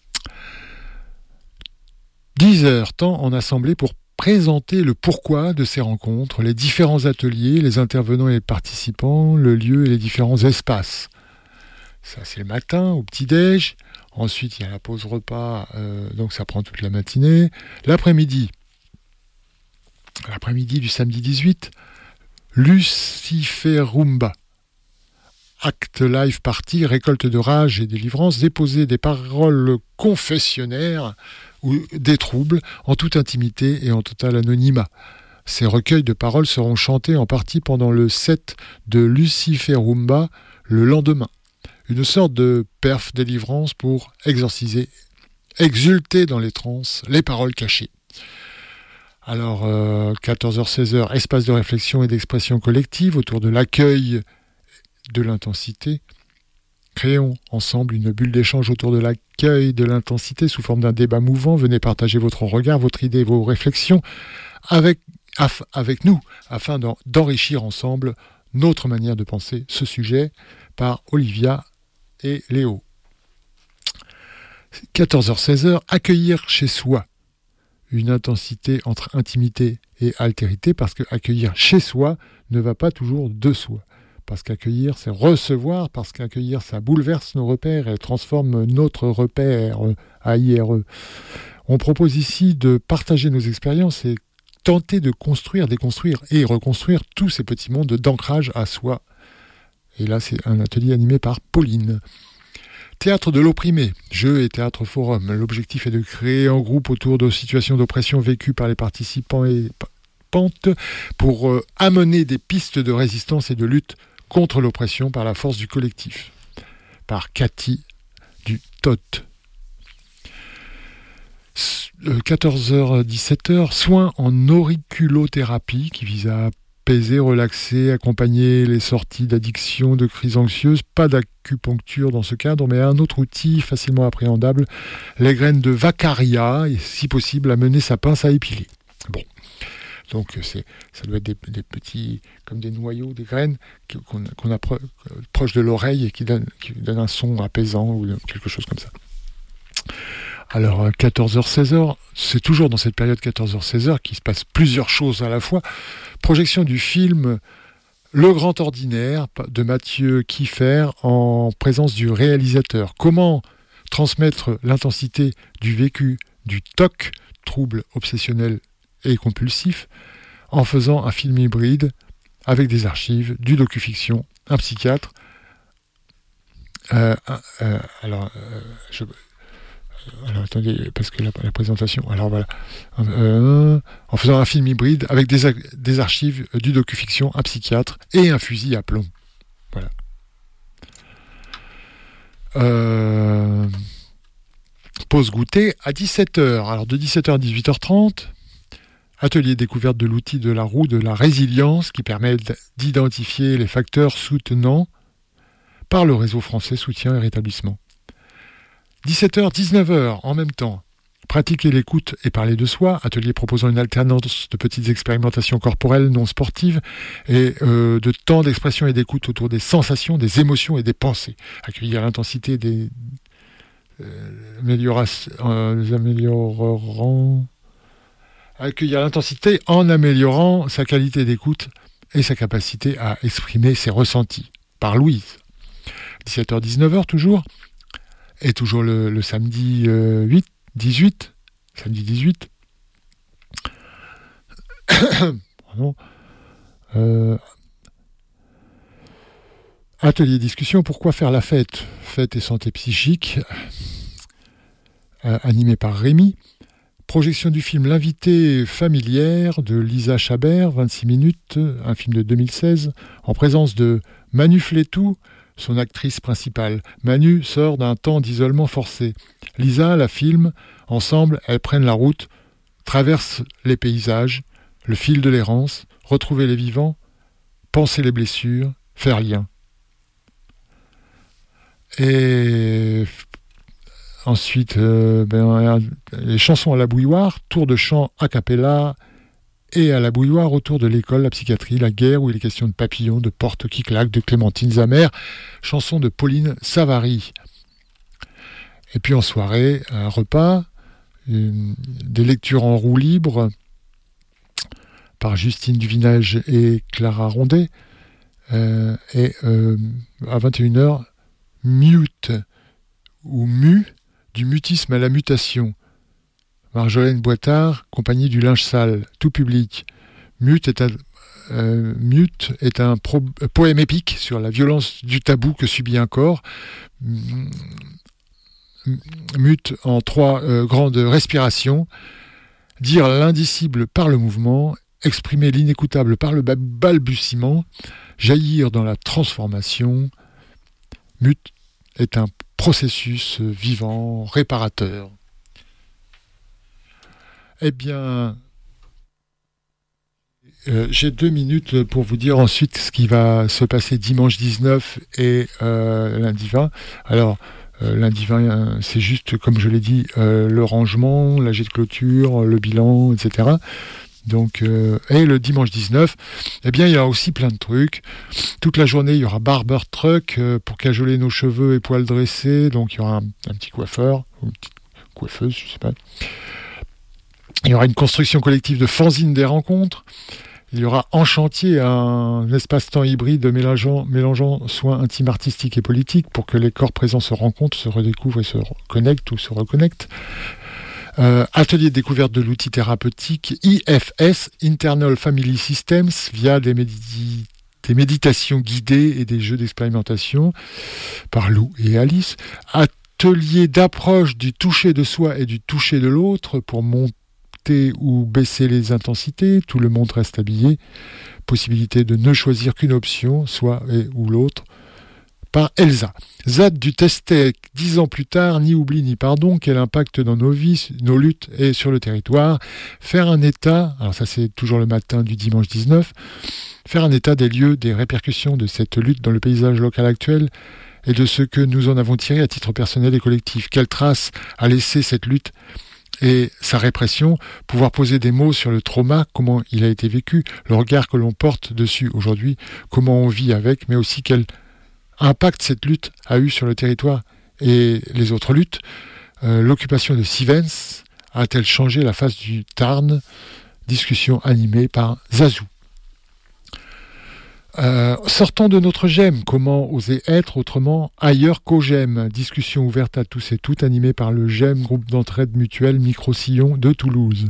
dix heures, temps en assemblée pour présenter le pourquoi de ces rencontres, les différents ateliers, les intervenants et les participants, le lieu et les différents espaces. Ça, c'est le matin, au petit-déj. Ensuite, il y a la pause repas, euh, donc ça prend toute la matinée. L'après-midi, l'après-midi du samedi dix-huit, Luciferumba. Acte live party, récolte de rage et délivrance, déposer des paroles confessionnaires ou des troubles en toute intimité et en total anonymat. Ces recueils de paroles seront chantés en partie pendant le set de Luciferumba le lendemain. Une sorte de perf délivrance pour exorciser, exulter dans les transes, les paroles cachées. Alors, euh, quatorze heures seize heures, espace de réflexion et d'expression collective autour de l'accueil de l'intensité. Créons ensemble une bulle d'échange autour de l'accueil de l'intensité sous forme d'un débat mouvant. Venez partager votre regard, votre idée, vos réflexions avec, af, avec nous, afin d'en, d'enrichir ensemble notre manière de penser ce sujet, par Olivia et Léo. quatorze heures seize heures, accueillir chez soi. Une intensité entre intimité et altérité, parce que accueillir chez soi ne va pas toujours de soi. Parce qu'accueillir, c'est recevoir, parce qu'accueillir, ça bouleverse nos repères et transforme notre repère A I R E. On propose ici de partager nos expériences et tenter de construire, déconstruire et reconstruire tous ces petits mondes d'ancrage à soi. Et là, c'est un atelier animé par Pauline. Théâtre de l'opprimé, jeu et théâtre forum. L'objectif est de créer en groupe autour de situations d'oppression vécues par les participants et participantes pour euh, amener des pistes de résistance et de lutte contre l'oppression par la force du collectif. Par Cathy du T O T. quatorze heures dix-sept heures, soins en auriculothérapie qui vise à apaiser, relaxer, accompagner les sorties d'addiction, de crises anxieuses. Pas d'acupuncture dans ce cadre, mais un autre outil facilement appréhendable, les graines de Vacaria, et si possible, amener sa pince à épiler. Bon. Donc c'est, ça doit être des, des petits, comme des noyaux, des graines qu'on, qu'on a pro, proche de l'oreille et qui donnent qui donne un son apaisant ou quelque chose comme ça. Alors quatorze heures seize heures, c'est toujours dans cette période quatorze heures seize heures qu'il se passe plusieurs choses à la fois. Projection du film Le Grand Ordinaire de Mathieu Kieffer en présence du réalisateur. Comment transmettre l'intensité du vécu du T O C, trouble obsessionnel et compulsif, en faisant un film hybride avec des archives, du docu-fiction, un psychiatre. Euh, euh, alors, euh, je, alors, attendez, parce que la, la présentation. Alors voilà, euh, en faisant un film hybride avec des, des archives, du docu-fiction, un psychiatre et un fusil à plomb. Voilà. Euh, pause goûter à dix-sept heures. Alors de dix-sept heures à dix-huit heures trente. Atelier découverte de l'outil de la roue de la résilience qui permet d'identifier les facteurs soutenants par le réseau français soutien et rétablissement. dix-sept heures dix-neuf heures en même temps. Pratiquer l'écoute et parler de soi. Atelier proposant une alternance de petites expérimentations corporelles non sportives et euh, de temps d'expression et d'écoute autour des sensations, des émotions et des pensées. Accueillir l'intensité des euh, améliorations, euh, des améliorants... Accueillir l'intensité en améliorant sa qualité d'écoute et sa capacité à exprimer ses ressentis. Par Louise. dix-sept heures dix-neuf heures toujours. Et toujours le, le samedi euh, huit, dix-huit. Samedi dix-huit. Pardon. Euh, atelier discussion. Pourquoi faire la fête ? Fête et santé psychique. Euh, animé par Rémi. Projection du film L'invité familière de Lisa Chabert, vingt-six minutes, un film de deux mille seize, en présence de Manu Flétou, son actrice principale. Manu sort d'un temps d'isolement forcé. Lisa la filme, ensemble, elles prennent la route, traversent les paysages, le fil de l'errance, retrouver les vivants, penser les blessures, faire lien. Et ensuite, euh, ben, les chansons à la bouilloire, tour de chant a cappella et à la bouilloire autour de l'école, la psychiatrie, la guerre, où il est question de papillons, de portes qui claquent, de clémentines amères, chanson de Pauline Savary. Et puis en soirée, un repas, une, des lectures en roue libre par Justine Duvinage et Clara Rondet. Euh, et euh, à vingt et une heures, Mute ou Mu, du mutisme à la mutation. Marjolaine Boitard, compagnie du linge sale, tout public. Mute est un, euh, Mute est un pro, euh, poème épique sur la violence du tabou que subit un corps. Mute en trois euh, grandes respirations. Dire l'indicible par le mouvement, exprimer l'inécoutable par le balbutiement, jaillir dans la transformation. Mute est un processus vivant, réparateur. Eh bien, euh, j'ai deux minutes pour vous dire ensuite ce qui va se passer dimanche dix-neuf et euh, lundi vingt. Alors, euh, lundi vingt, euh, c'est juste, comme je l'ai dit, euh, le rangement, la jet de clôture, le bilan, et cetera. Donc, euh, et le dimanche dix-neuf, eh bien, il y a aussi plein de trucs. Toute la journée, il y aura barber truck euh, pour cajoler nos cheveux et poils dressés. Donc, il y aura un, un petit coiffeur, ou une petite coiffeuse, je sais pas. Il y aura une construction collective de fanzines des rencontres. Il y aura en chantier un espace-temps hybride mélangeant, mélangeant soins intimes, artistiques et politiques pour que les corps présents se rencontrent, se redécouvrent et se connectent ou se reconnectent. Euh, atelier de découverte de l'outil thérapeutique I F S, Internal Family Systems, via des, médi- des méditations guidées et des jeux d'expérimentation par Lou et Alice. Atelier d'approche du toucher de soi et du toucher de l'autre pour monter ou baisser les intensités, tout le monde reste habillé. Possibilité de ne choisir qu'une option, soit et ou l'autre, par Elsa. Z A D du Test-Tech, dix ans plus tard, ni oubli ni pardon, quel impact dans nos vies, nos luttes et sur le territoire. Faire un état, alors ça c'est toujours le matin du dimanche dix-neuf, faire un état des lieux, des répercussions de cette lutte dans le paysage local actuel et de ce que nous en avons tiré à titre personnel et collectif. Quelle trace a laissé cette lutte et sa répression, pouvoir poser des mots sur le trauma, comment il a été vécu, le regard que l'on porte dessus aujourd'hui, comment on vit avec, mais aussi quel impact cette lutte a eu sur le territoire et les autres luttes. Euh, l'occupation de Sivens a-t-elle changé la face du Tarn? Discussion animée par Zazou. Euh, sortons de notre gemme. Comment oser être autrement ailleurs qu'au gemme? Discussion ouverte à tous et toutes, animée par le gemme, groupe d'entraide mutuelle Micro-Sillon de Toulouse.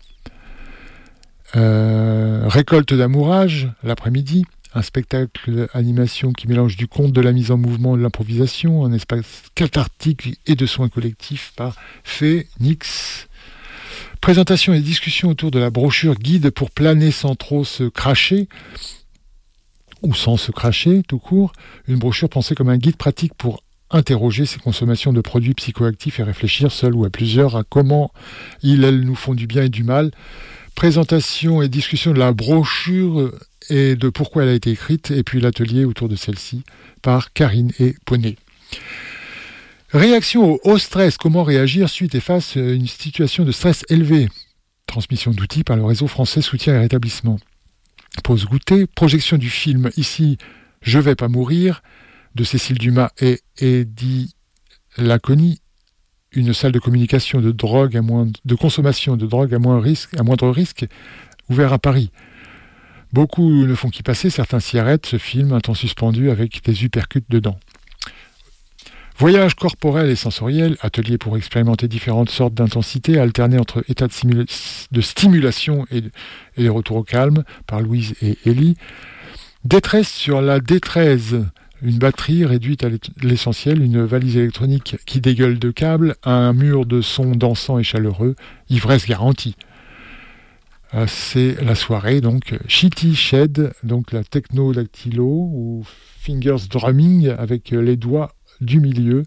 Euh, récolte d'amourage, l'après-midi. Un spectacle animation qui mélange du conte, de la mise en mouvement et de l'improvisation. Un espace cathartique et de soins collectifs par Phénix. Présentation et discussion autour de la brochure Guide pour planer sans trop se cracher. Ou sans se cracher, tout court, une brochure pensée comme un guide pratique pour interroger ses consommations de produits psychoactifs et réfléchir seul ou à plusieurs à comment ils, elles, nous font du bien et du mal. Présentation et discussion de la brochure et de pourquoi elle a été écrite, et puis l'atelier autour de celle-ci par Karine et Poney. Réaction au haut stress, comment réagir suite et face à une situation de stress élevé. Transmission d'outils par le réseau français soutien et rétablissement. Pause goûter, projection du film ici Je vais pas mourir de Cécile Dumas et Eddie Laconi, une salle de communication de drogue à moins de consommation de drogue à moins risque à moindre risque ouvert à Paris. Beaucoup ne font qu'y passer, certains s'y arrêtent, ce film un temps suspendu avec des uppercuts dedans. Voyage corporel et sensoriel, atelier pour expérimenter différentes sortes d'intensités, alterner entre états de, simula- de stimulation et, de, et les retours au calme, par Louise et Ellie. Détresse sur la détresse, une batterie réduite à l'essentiel, une valise électronique qui dégueule de câbles, un mur de son dansant et chaleureux, ivresse garantie. Euh, c'est la soirée, donc Shitty Shed, donc la techno dactylo ou fingers drumming avec les doigts du milieu,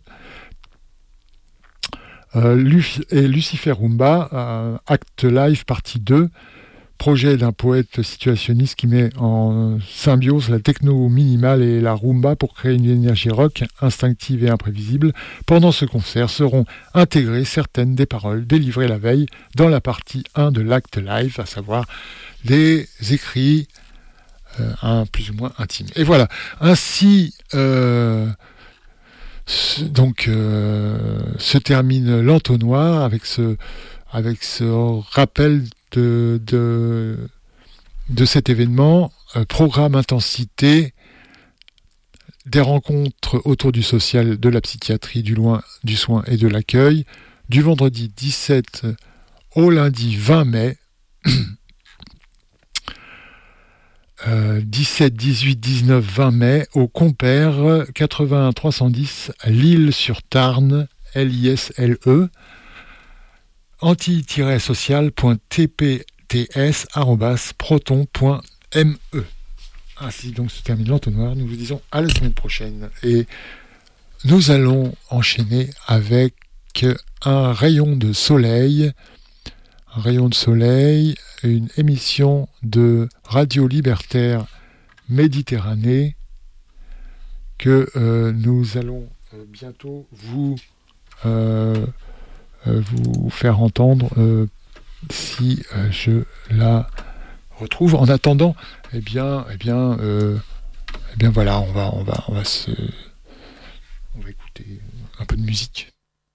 euh, Luc- et Lucifer Rumba, euh, Act Live partie deux, projet d'un poète situationniste qui met en symbiose la techno minimale et la rumba pour créer une énergie rock instinctive et imprévisible. Pendant ce concert seront intégrées certaines des paroles délivrées la veille dans la partie un de l'acte live, à savoir des écrits euh, un, plus ou moins intimes. Et voilà, ainsi euh, donc euh, se termine l'entonnoir avec ce, avec ce rappel De, de, de cet événement, euh, programme intensité, des rencontres autour du social, de la psychiatrie, du, loin, du soin et de l'accueil, du vendredi dix-sept au lundi vingt mai, euh, dix-sept, dix-huit, dix-neuf, vingt mai, au Compère quatre-vingts trois cent dix, Lille-sur-Tarn, L I S L E, anti-social point t p t s arobase proton point m e. Ainsi donc se termine l'entonnoir. Nous vous disons à la semaine prochaine. Et nous allons enchaîner avec un rayon de soleil. Un rayon de soleil, une émission de Radio Libertaire Méditerranée que euh, nous allons euh, bientôt vous... Euh, Euh, vous faire entendre euh, si euh, je la retrouve. En attendant, eh bien, eh bien, euh, eh bien voilà, on va, on va, on va se, on va écouter un peu de musique.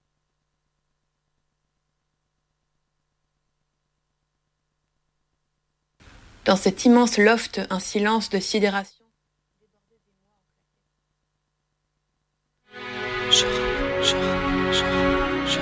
Dans cet immense loft, un silence de sidération. Je, je, je, je.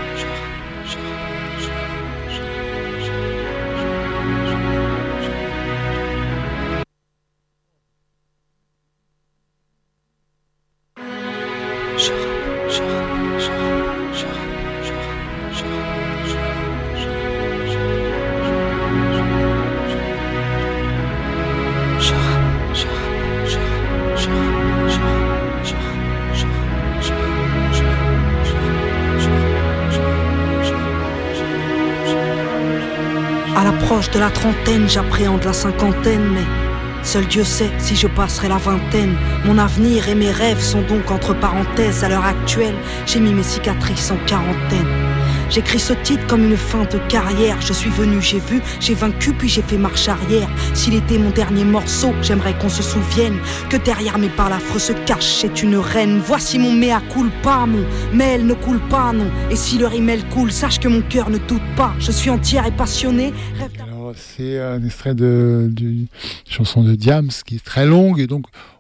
À l'approche de la trentaine, j'appréhende la cinquantaine, mais seul Dieu sait si je passerai la vingtaine. Mon avenir et mes rêves sont donc entre parenthèses. À l'heure actuelle, j'ai mis mes cicatrices en quarantaine. J'écris ce titre comme une fin de carrière. Je suis venu, j'ai vu, j'ai vaincu, puis j'ai fait marche arrière. S'il était mon dernier morceau, j'aimerais qu'on se souvienne que derrière mes balafres se cache, c'est une reine. Voici mon mea culpa, mon mail ne coule pas, non. Et si le rimel coule, sache que mon cœur ne doute pas. Je suis entière et passionnée. Alors, c'est un extrait de, de chanson de Diams qui est très longue, et donc